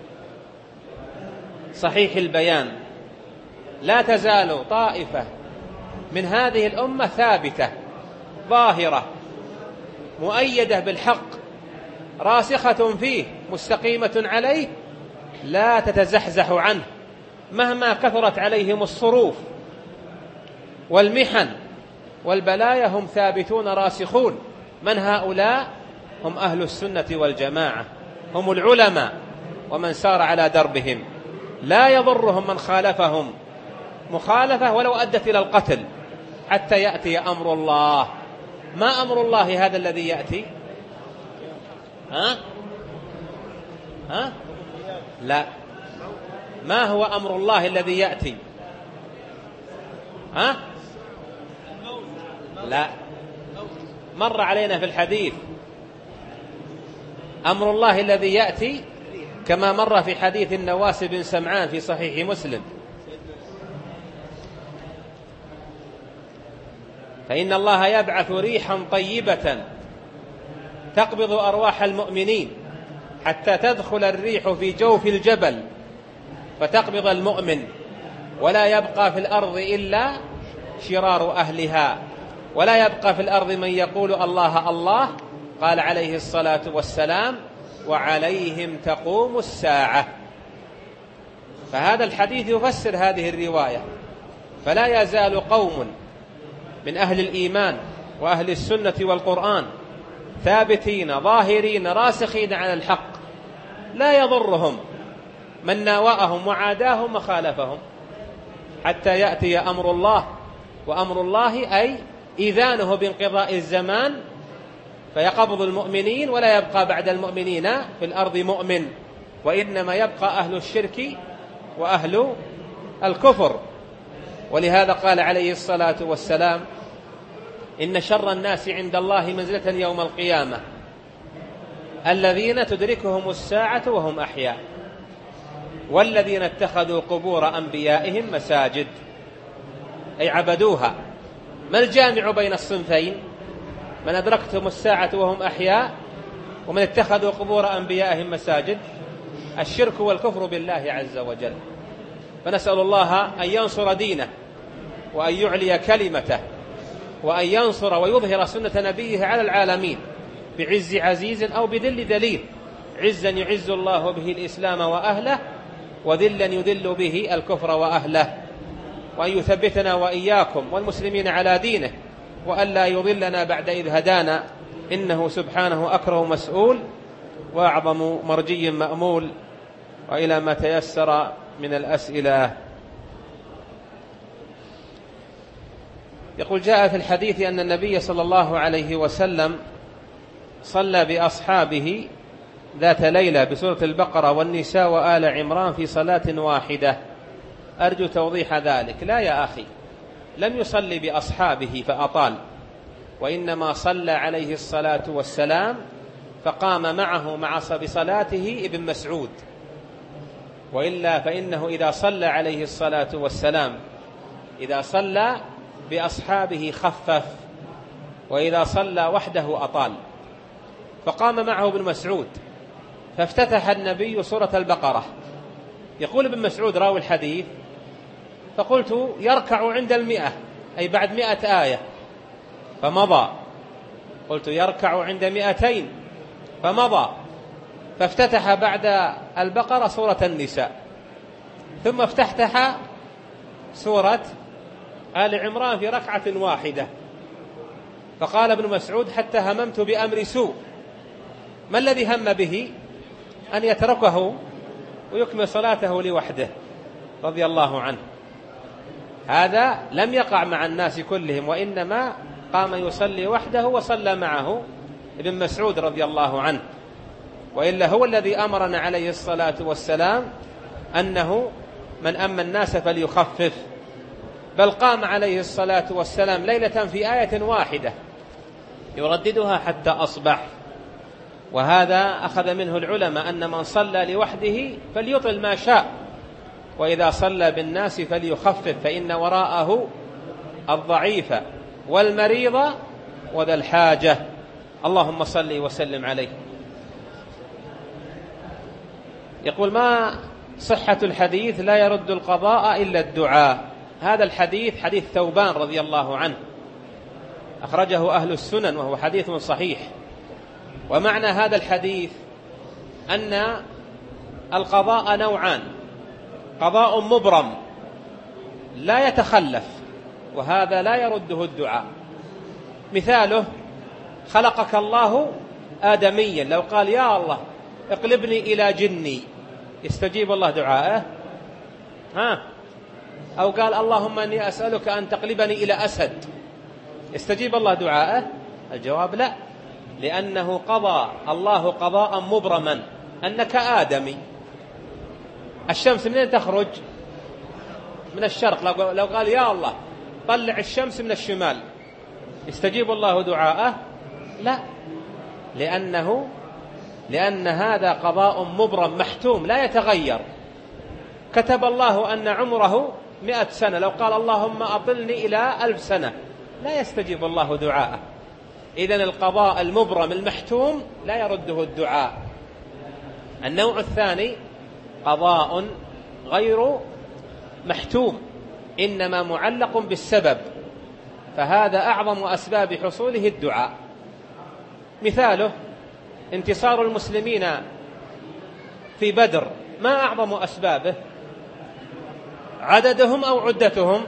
A: صحيح البيان. لا تزال طائفة من هذه الأمة ثابتة ظاهرة مؤيدة بالحق راسخة فيه مستقيمة عليه لا تتزحزح عنه مهما كثرت عليهم الصروف والمحن والبلايا، هم ثابتون راسخون. من هؤلاء؟ هم أهل السنة والجماعة، هم العلماء ومن سار على دربهم. لا يضرهم من خالفهم مخالفة ولو أدت إلى القتل حتى يأتي أمر الله. ما أمر الله هذا الذي يأتي؟ لا، ما هو أمر الله الذي يأتي؟ لا، مر علينا في الحديث أمر الله الذي يأتي كما مر في حديث النواس بن سمعان في صحيح مسلم. فإن الله يبعث ريحا طيبة تقبض أرواح المؤمنين حتى تدخل الريح في جوف الجبل فتقبض المؤمن، ولا يبقى في الأرض إلا شرار أهلها، ولا يبقى في الأرض من يقول الله الله. قال عليه الصلاة والسلام وعليهم تقوم الساعة. فهذا الحديث يفسر هذه الرواية. فلا يزال قوم من أهل الإيمان وأهل السنة والقرآن ثابتين ظاهرين راسخين على الحق، لا يضرهم من ناوأهم وعاداهم وخالفهم حتى يأتي أمر الله. وأمر الله أي إذانه بانقضاء الزمان فيقبض المؤمنين، ولا يبقى بعد المؤمنين في الأرض مؤمن، وإنما يبقى أهل الشرك وأهل الكفر. ولهذا قال عليه الصلاة والسلام إن شر الناس عند الله منزلة يوم القيامة الذين تدركهم الساعة وهم أحياء، والذين اتخذوا قبور أنبيائهم مساجد، أي عبدوها. ما الجامع بين الصنفين؟ من أدركتهم الساعة وهم أحياء، ومن اتخذوا قبور أنبيائهم مساجد. الشرك والكفر بالله عز وجل. فنسأل الله أن ينصر دينه وأن يعلي كلمته وأن ينصر ويظهر سنة نبيه على العالمين بعز عزيز أو بذل ذليل. عزا يعز الله به الإسلام وأهله، وذلا يذل به الكفر وأهله. وأن يثبتنا وإياكم والمسلمين على دينه، وأن لا يضلنا بعد إذ هدانا، إنه سبحانه أكرم مسؤول وأعظم مرجي مأمول. وإلى ما تيسر من الأسئلة. يقول جاء في الحديث أن النبي صلى الله عليه وسلم صلى بأصحابه ذات ليلة بسورة البقرة والنساء وآل عمران في صلاة واحدة. أرجو توضيح ذلك. لا يا أخي، لم يصلي بأصحابه فأطال، وإنما صلى عليه الصلاة والسلام فقام معه بصلاته ابن مسعود. وإلا فإنه إذا صلى عليه الصلاة والسلام إذا صلى بأصحابه خفف وإذا صلى وحده أطال. فقام معه ابن مسعود فافتتح النبي سورة البقرة. يقول ابن مسعود راوي الحديث: فقلت يركع عند 100، أي بعد 100 آية، فمضى. قلت يركع عند 200 فمضى. فافتتح بعد البقرة سورة النساء، ثم افتتح سورة آل عمران في ركعة واحدة. فقال ابن مسعود: حتى هممت بأمر سوء. ما الذي هم به؟ أن يتركه ويكمل صلاته لوحده رضي الله عنه. هذا لم يقع مع الناس كلهم، وإنما قام يصلي وحده وصلى معه ابن مسعود رضي الله عنه. وإلا هو الذي أمرنا عليه الصلاة والسلام أنه من أما الناس فليخفف، بل قام عليه الصلاة والسلام ليلة في آية واحدة يرددها حتى أصبح. وهذا أخذ منه العلماء أن من صلى لوحده فليطل ما شاء، وإذا صلى بالناس فليخفف، فإن وراءه الضعيف والمريض وذا الحاجة. اللهم صل وسلم عليه. يقول: ما صحة الحديث لا يرد القضاء إلا الدعاء؟ هذا الحديث حديث ثوبان رضي الله عنه، أخرجه أهل السنن وهو حديث صحيح. ومعنى هذا الحديث أن القضاء نوعان: قضاء مبرم لا يتخلف، وهذا لا يرده الدعاء. مثاله: خلقك الله آدميا، لو قال يا الله اقلبني إلى جني يستجيب الله دعاءه؟ أو قال اللهم أني أسألك أن تقلبني إلى أسد يستجيب الله دعاءه؟ الجواب لا، لأنه قضى الله قضاء مبرما أنك آدمي. الشمس منين تخرج؟ من الشرق. لو قال يا الله طلع الشمس من الشمال يستجيب الله دعاءه؟ لا، لأن هذا قضاء مبرم محتوم لا يتغير. كتب الله أن عمره 100 سنة، لو قال اللهم أطلني إلى 1000 سنة لا يستجيب الله دعاءه. إذن القضاء المبرم المحتوم لا يرده الدعاء. النوع الثاني قضاء غير محتوم، إنما معلق بالسبب، فهذا أعظم أسباب حصوله الدعاء. مثاله: انتصار المسلمين في بدر، ما أعظم أسبابه؟ عددهم أو عدتهم؟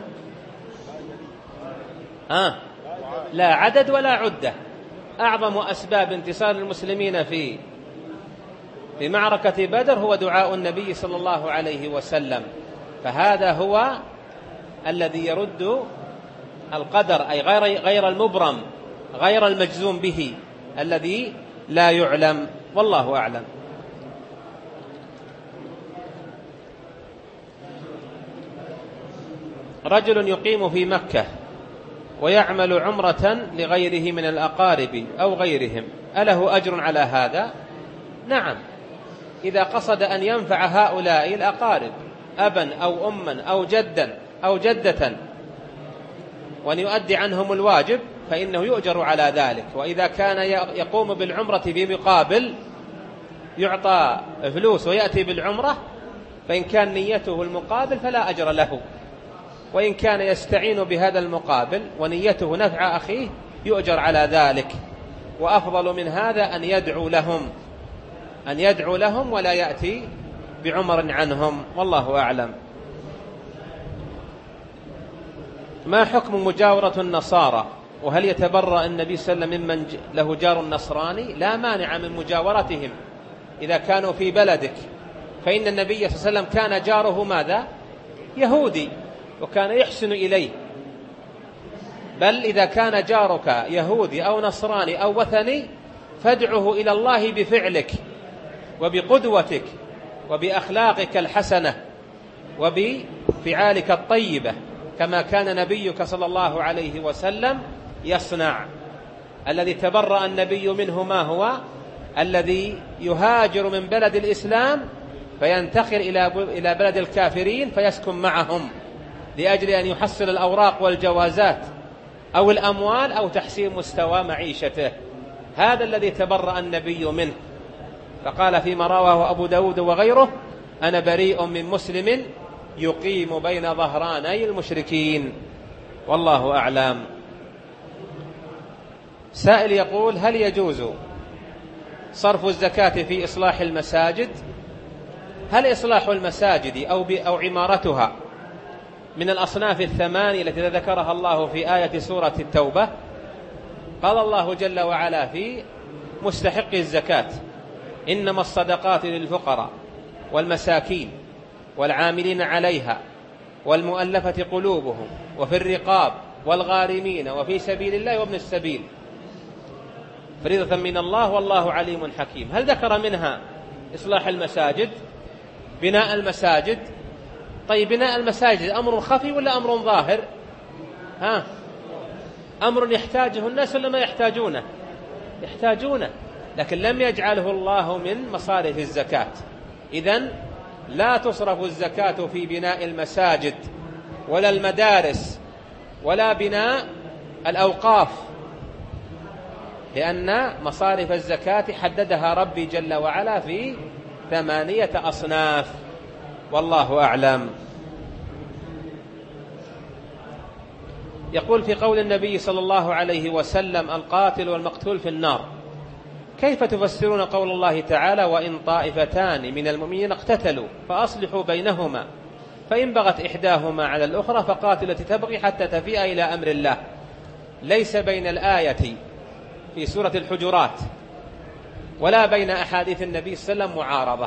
A: لا عدد ولا عدة. أعظم أسباب انتصار المسلمين في معركة بدر هو دعاء النبي صلى الله عليه وسلم، فهذا هو الذي يرد القدر، أي غير المبرم، غير المجزوم به، الذي لا يعلم. والله أعلم. رجل يقيم في مكة ويعمل عمرة لغيره من الأقارب أو غيرهم، أله أجر على هذا؟ نعم، إذا قصد أن ينفع هؤلاء الأقارب أبا أو أما أو جدا أو جدة وأن يؤدي عنهم الواجب فإنه يؤجر على ذلك. وإذا كان يقوم بالعمرة بمقابل يعطى فلوس ويأتي بالعمرة، فإن كان نيته المقابل فلا أجر له، وإن كان يستعين بهذا المقابل ونيته نفع أخيه يؤجر على ذلك. وأفضل من هذا أن يدعو لهم ولا يأتي بعمر عنهم. والله أعلم. ما حكم مجاورة النصارى؟ وهل يتبرأ النبي صلى الله عليه وسلم ممن له جار نصراني؟ لا مانع من مجاورتهم إذا كانوا في بلدك، فإن النبي صلى الله عليه وسلم كان جاره ماذا؟ يهودي، وكان يحسن إليه. بل إذا كان جارك يهودي أو نصراني أو وثني فادعه إلى الله بفعلك وبقدوتك وبأخلاقك الحسنة وبفعالك الطيبة، كما كان نبيك صلى الله عليه وسلم يصنع. الذي تبرأ النبي منه ما هو؟ الذي يهاجر من بلد الإسلام فينتقل إلى بلد الكافرين فيسكن معهم لأجل أن يحصل الأوراق والجوازات أو الأموال أو تحسين مستوى معيشته. هذا الذي تبرأ النبي منه، فقال فيما رواه أبو داود وغيره: أنا بريء من مسلم يقيم بين ظهراني المشركين. والله أعلم. سائل يقول: هل يجوز صرف الزكاة في إصلاح المساجد؟ هل إصلاح المساجد أو عمارتها من الأصناف الثمانية التي ذكرها الله في آية سورة التوبة؟ قال الله جل وعلا في مستحق الزكاة: إنما الصدقات للفقراء والمساكين والعاملين عليها والمؤلفة قلوبهم وفي الرقاب والغارمين وفي سبيل الله وابن السبيل فريضة من الله والله عليم حكيم. هل ذكر منها إصلاح المساجد، بناء المساجد؟ طيب بناء المساجد أمر خفي ولا أمر ظاهر؟ أمر يحتاجه الناس ولا ما يحتاجونه؟ يحتاجونه، لكن لم يجعله الله من مصارف الزكاة. إذن لا تصرف الزكاة في بناء المساجد ولا المدارس ولا بناء الأوقاف، لأن مصارف الزكاة حددها ربي جل وعلا في 8 أصناف. والله أعلم. يقول: في قول النبي صلى الله عليه وسلم: القاتل والمقتول في النار، كيف تفسرون قول الله تعالى: وإن طائفتان من المؤمنين اقتتلوا فأصلحوا بينهما فإن بغت إحداهما على الأخرى فقاتلوا التي تبغي حتى تفيء إلى أمر الله؟ ليس بين الآية في سورة الحجرات ولا بين أحاديث النبي صلى الله عليه وسلم معارضة.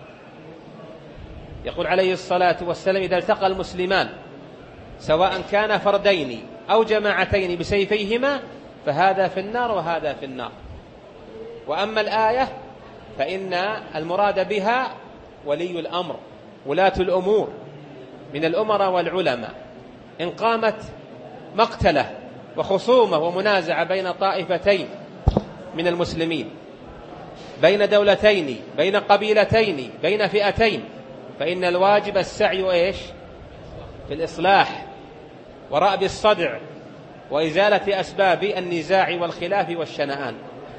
A: يقول عليه الصلاة والسلام: إذا التقى المسلمان سواء كان فردين أو جماعتين بسيفيهما فهذا في النار وهذا في النار. وأما الآية فإن المراد بها ولي الأمر، ولاة الأمور من الأمراء والعلماء. إن قامت مقتلة وخصومة ومنازعة بين طائفتين من المسلمين، بين دولتين، بين قبيلتين، بين فئتين، فإن الواجب السعي في الإصلاح ورأب الصدع وإزالة أسباب النزاع والخلاف والشنآن.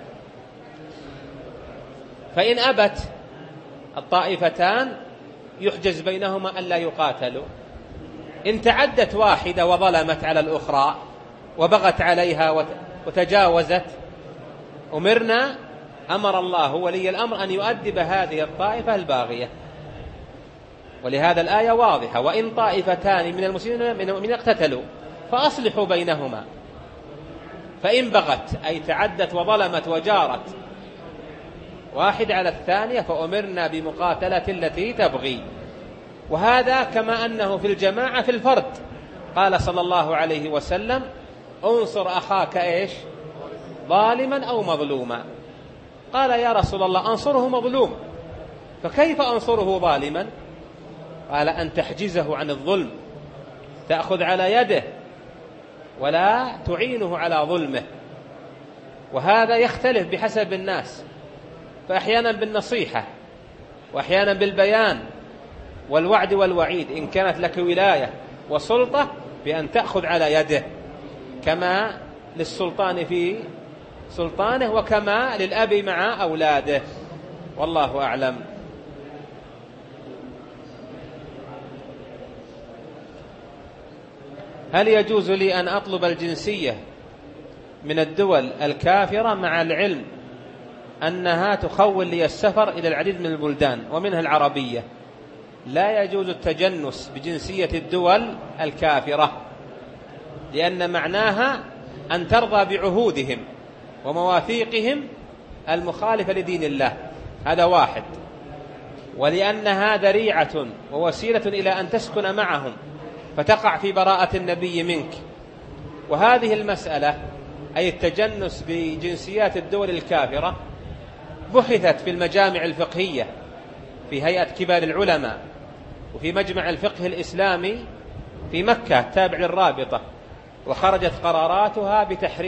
A: فإن أبت الطائفتان يحجز بينهما ألا يقاتلوا. إن تعدت واحدة وظلمت على الأخرى وبغت عليها وتجاوزت، أمر الله ولي الأمر أن يؤدب هذه الطائفة الباغية. ولهذا الآية واضحة: وإن طائفتان من المسلمين اقتتلوا فأصلحوا بينهما. فإن بغت أي تعدت وظلمت وجارت واحد على الثانية فأمرنا بمقاتلة التي تبغي. وهذا كما أنه في الجماعة في الفرد. قال صلى الله عليه وسلم: انصر أخاك ظالما أو مظلوما. قال: يا رسول الله أنصره مظلوم، فكيف أنصره ظالما؟ قال: أن تحجزه عن الظلم، تأخذ على يده ولا تعينه على ظلمه. وهذا يختلف بحسب الناس، فأحيانا بالنصيحة وأحيانا بالبيان والوعد والوعيد، إن كانت لك ولاية وسلطة بأن تأخذ على يده، كما للسلطان في سلطانه وكما للأب مع أولاده. والله أعلم. هل يجوز لي أن أطلب الجنسية من الدول الكافرة مع العلم أنها تخول لي السفر إلى العديد من البلدان ومنها العربية؟ لا يجوز التجنس بجنسية الدول الكافرة، لأن معناها أن ترضى بعهودهم ومواثيقهم المخالفة لدين الله، هذا واحد. ولأنها ذريعة ووسيلة إلى أن تسكن معهم فتقع في براءة النبي منك. وهذه المسألة أي التجنس بجنسيات الدول الكافرة بحثت في المجامع الفقهية في هيئة كبار العلماء وفي مجمع الفقه الإسلامي في مكة تابع للرابطة، وخرجت قراراتها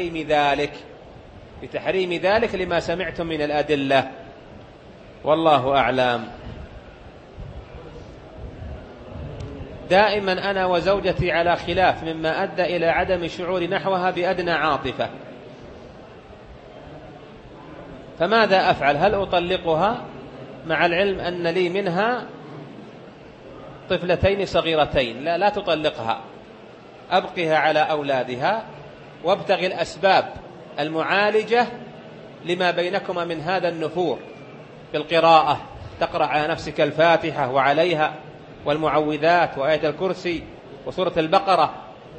A: بتحريم ذلك لما سمعتم من الأدلة. والله أعلم. دائما أنا وزوجتي على خلاف مما أدى إلى عدم شعور نحوها بأدنى عاطفة، فماذا أفعل؟ هل أطلقها مع العلم أن لي منها طفلتين صغيرتين؟ لا تطلقها، أبقها على أولادها وابتغي الأسباب المعالجة لما بينكما من هذا النفور بالقراءة، تقرأ على نفسك الفاتحة وعليها والمعوذات وآية الكرسي وسورة البقرة،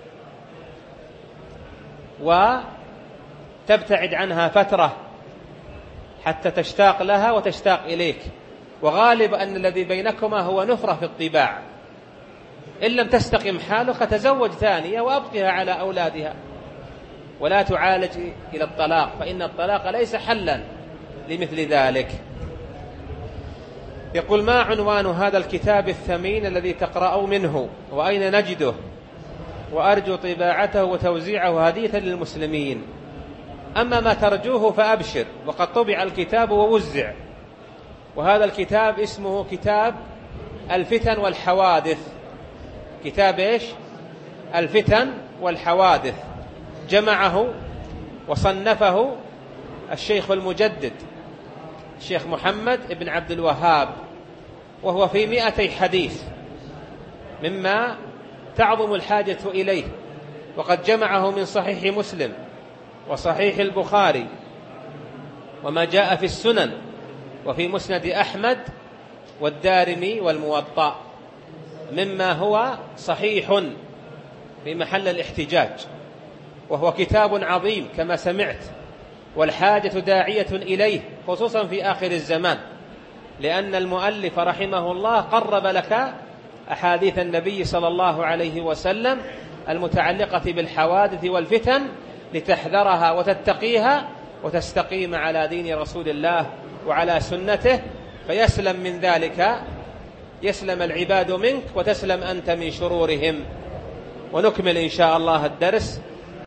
A: وتبتعد عنها فترة حتى تشتاق لها وتشتاق إليك، وغالب أن الذي بينكما هو نفرة في الطباع. إن لم تستقم حالك تزوج ثانية وأبقها على أولادها، ولا تعالج إلى الطلاق، فإن الطلاق ليس حلا لمثل ذلك. يقول: ما عنوان هذا الكتاب الثمين الذي تقرأ منه، وأين نجده، وأرجو طباعته وتوزيعه هدية للمسلمين. أما ما ترجوه فأبشر، وقد طبع الكتاب ووزع. وهذا الكتاب اسمه كتاب الفتن والحوادث. كتاب إيش؟ الفتن والحوادث. جمعه وصنفه الشيخ المجدد الشيخ محمد بن عبد الوهاب، وهو في 200 حديث مما تعظم الحاجة إليه، وقد جمعه من صحيح مسلم وصحيح البخاري وما جاء في السنن وفي مسند أحمد والدارمي والموطأ مما هو صحيح في محل الاحتجاج. وهو كتاب عظيم كما سمعت، والحاجة داعية إليه خصوصا في آخر الزمان، لأن المؤلف رحمه الله قرب لك أحاديث النبي صلى الله عليه وسلم المتعلقة بالحوادث والفتن لتحذرها وتتقيها وتستقيم على دين رسول الله وعلى سنته، فيسلم من ذلك، يسلم العباد منك وتسلم أنت من شرورهم. ونكمل إن شاء الله الدرس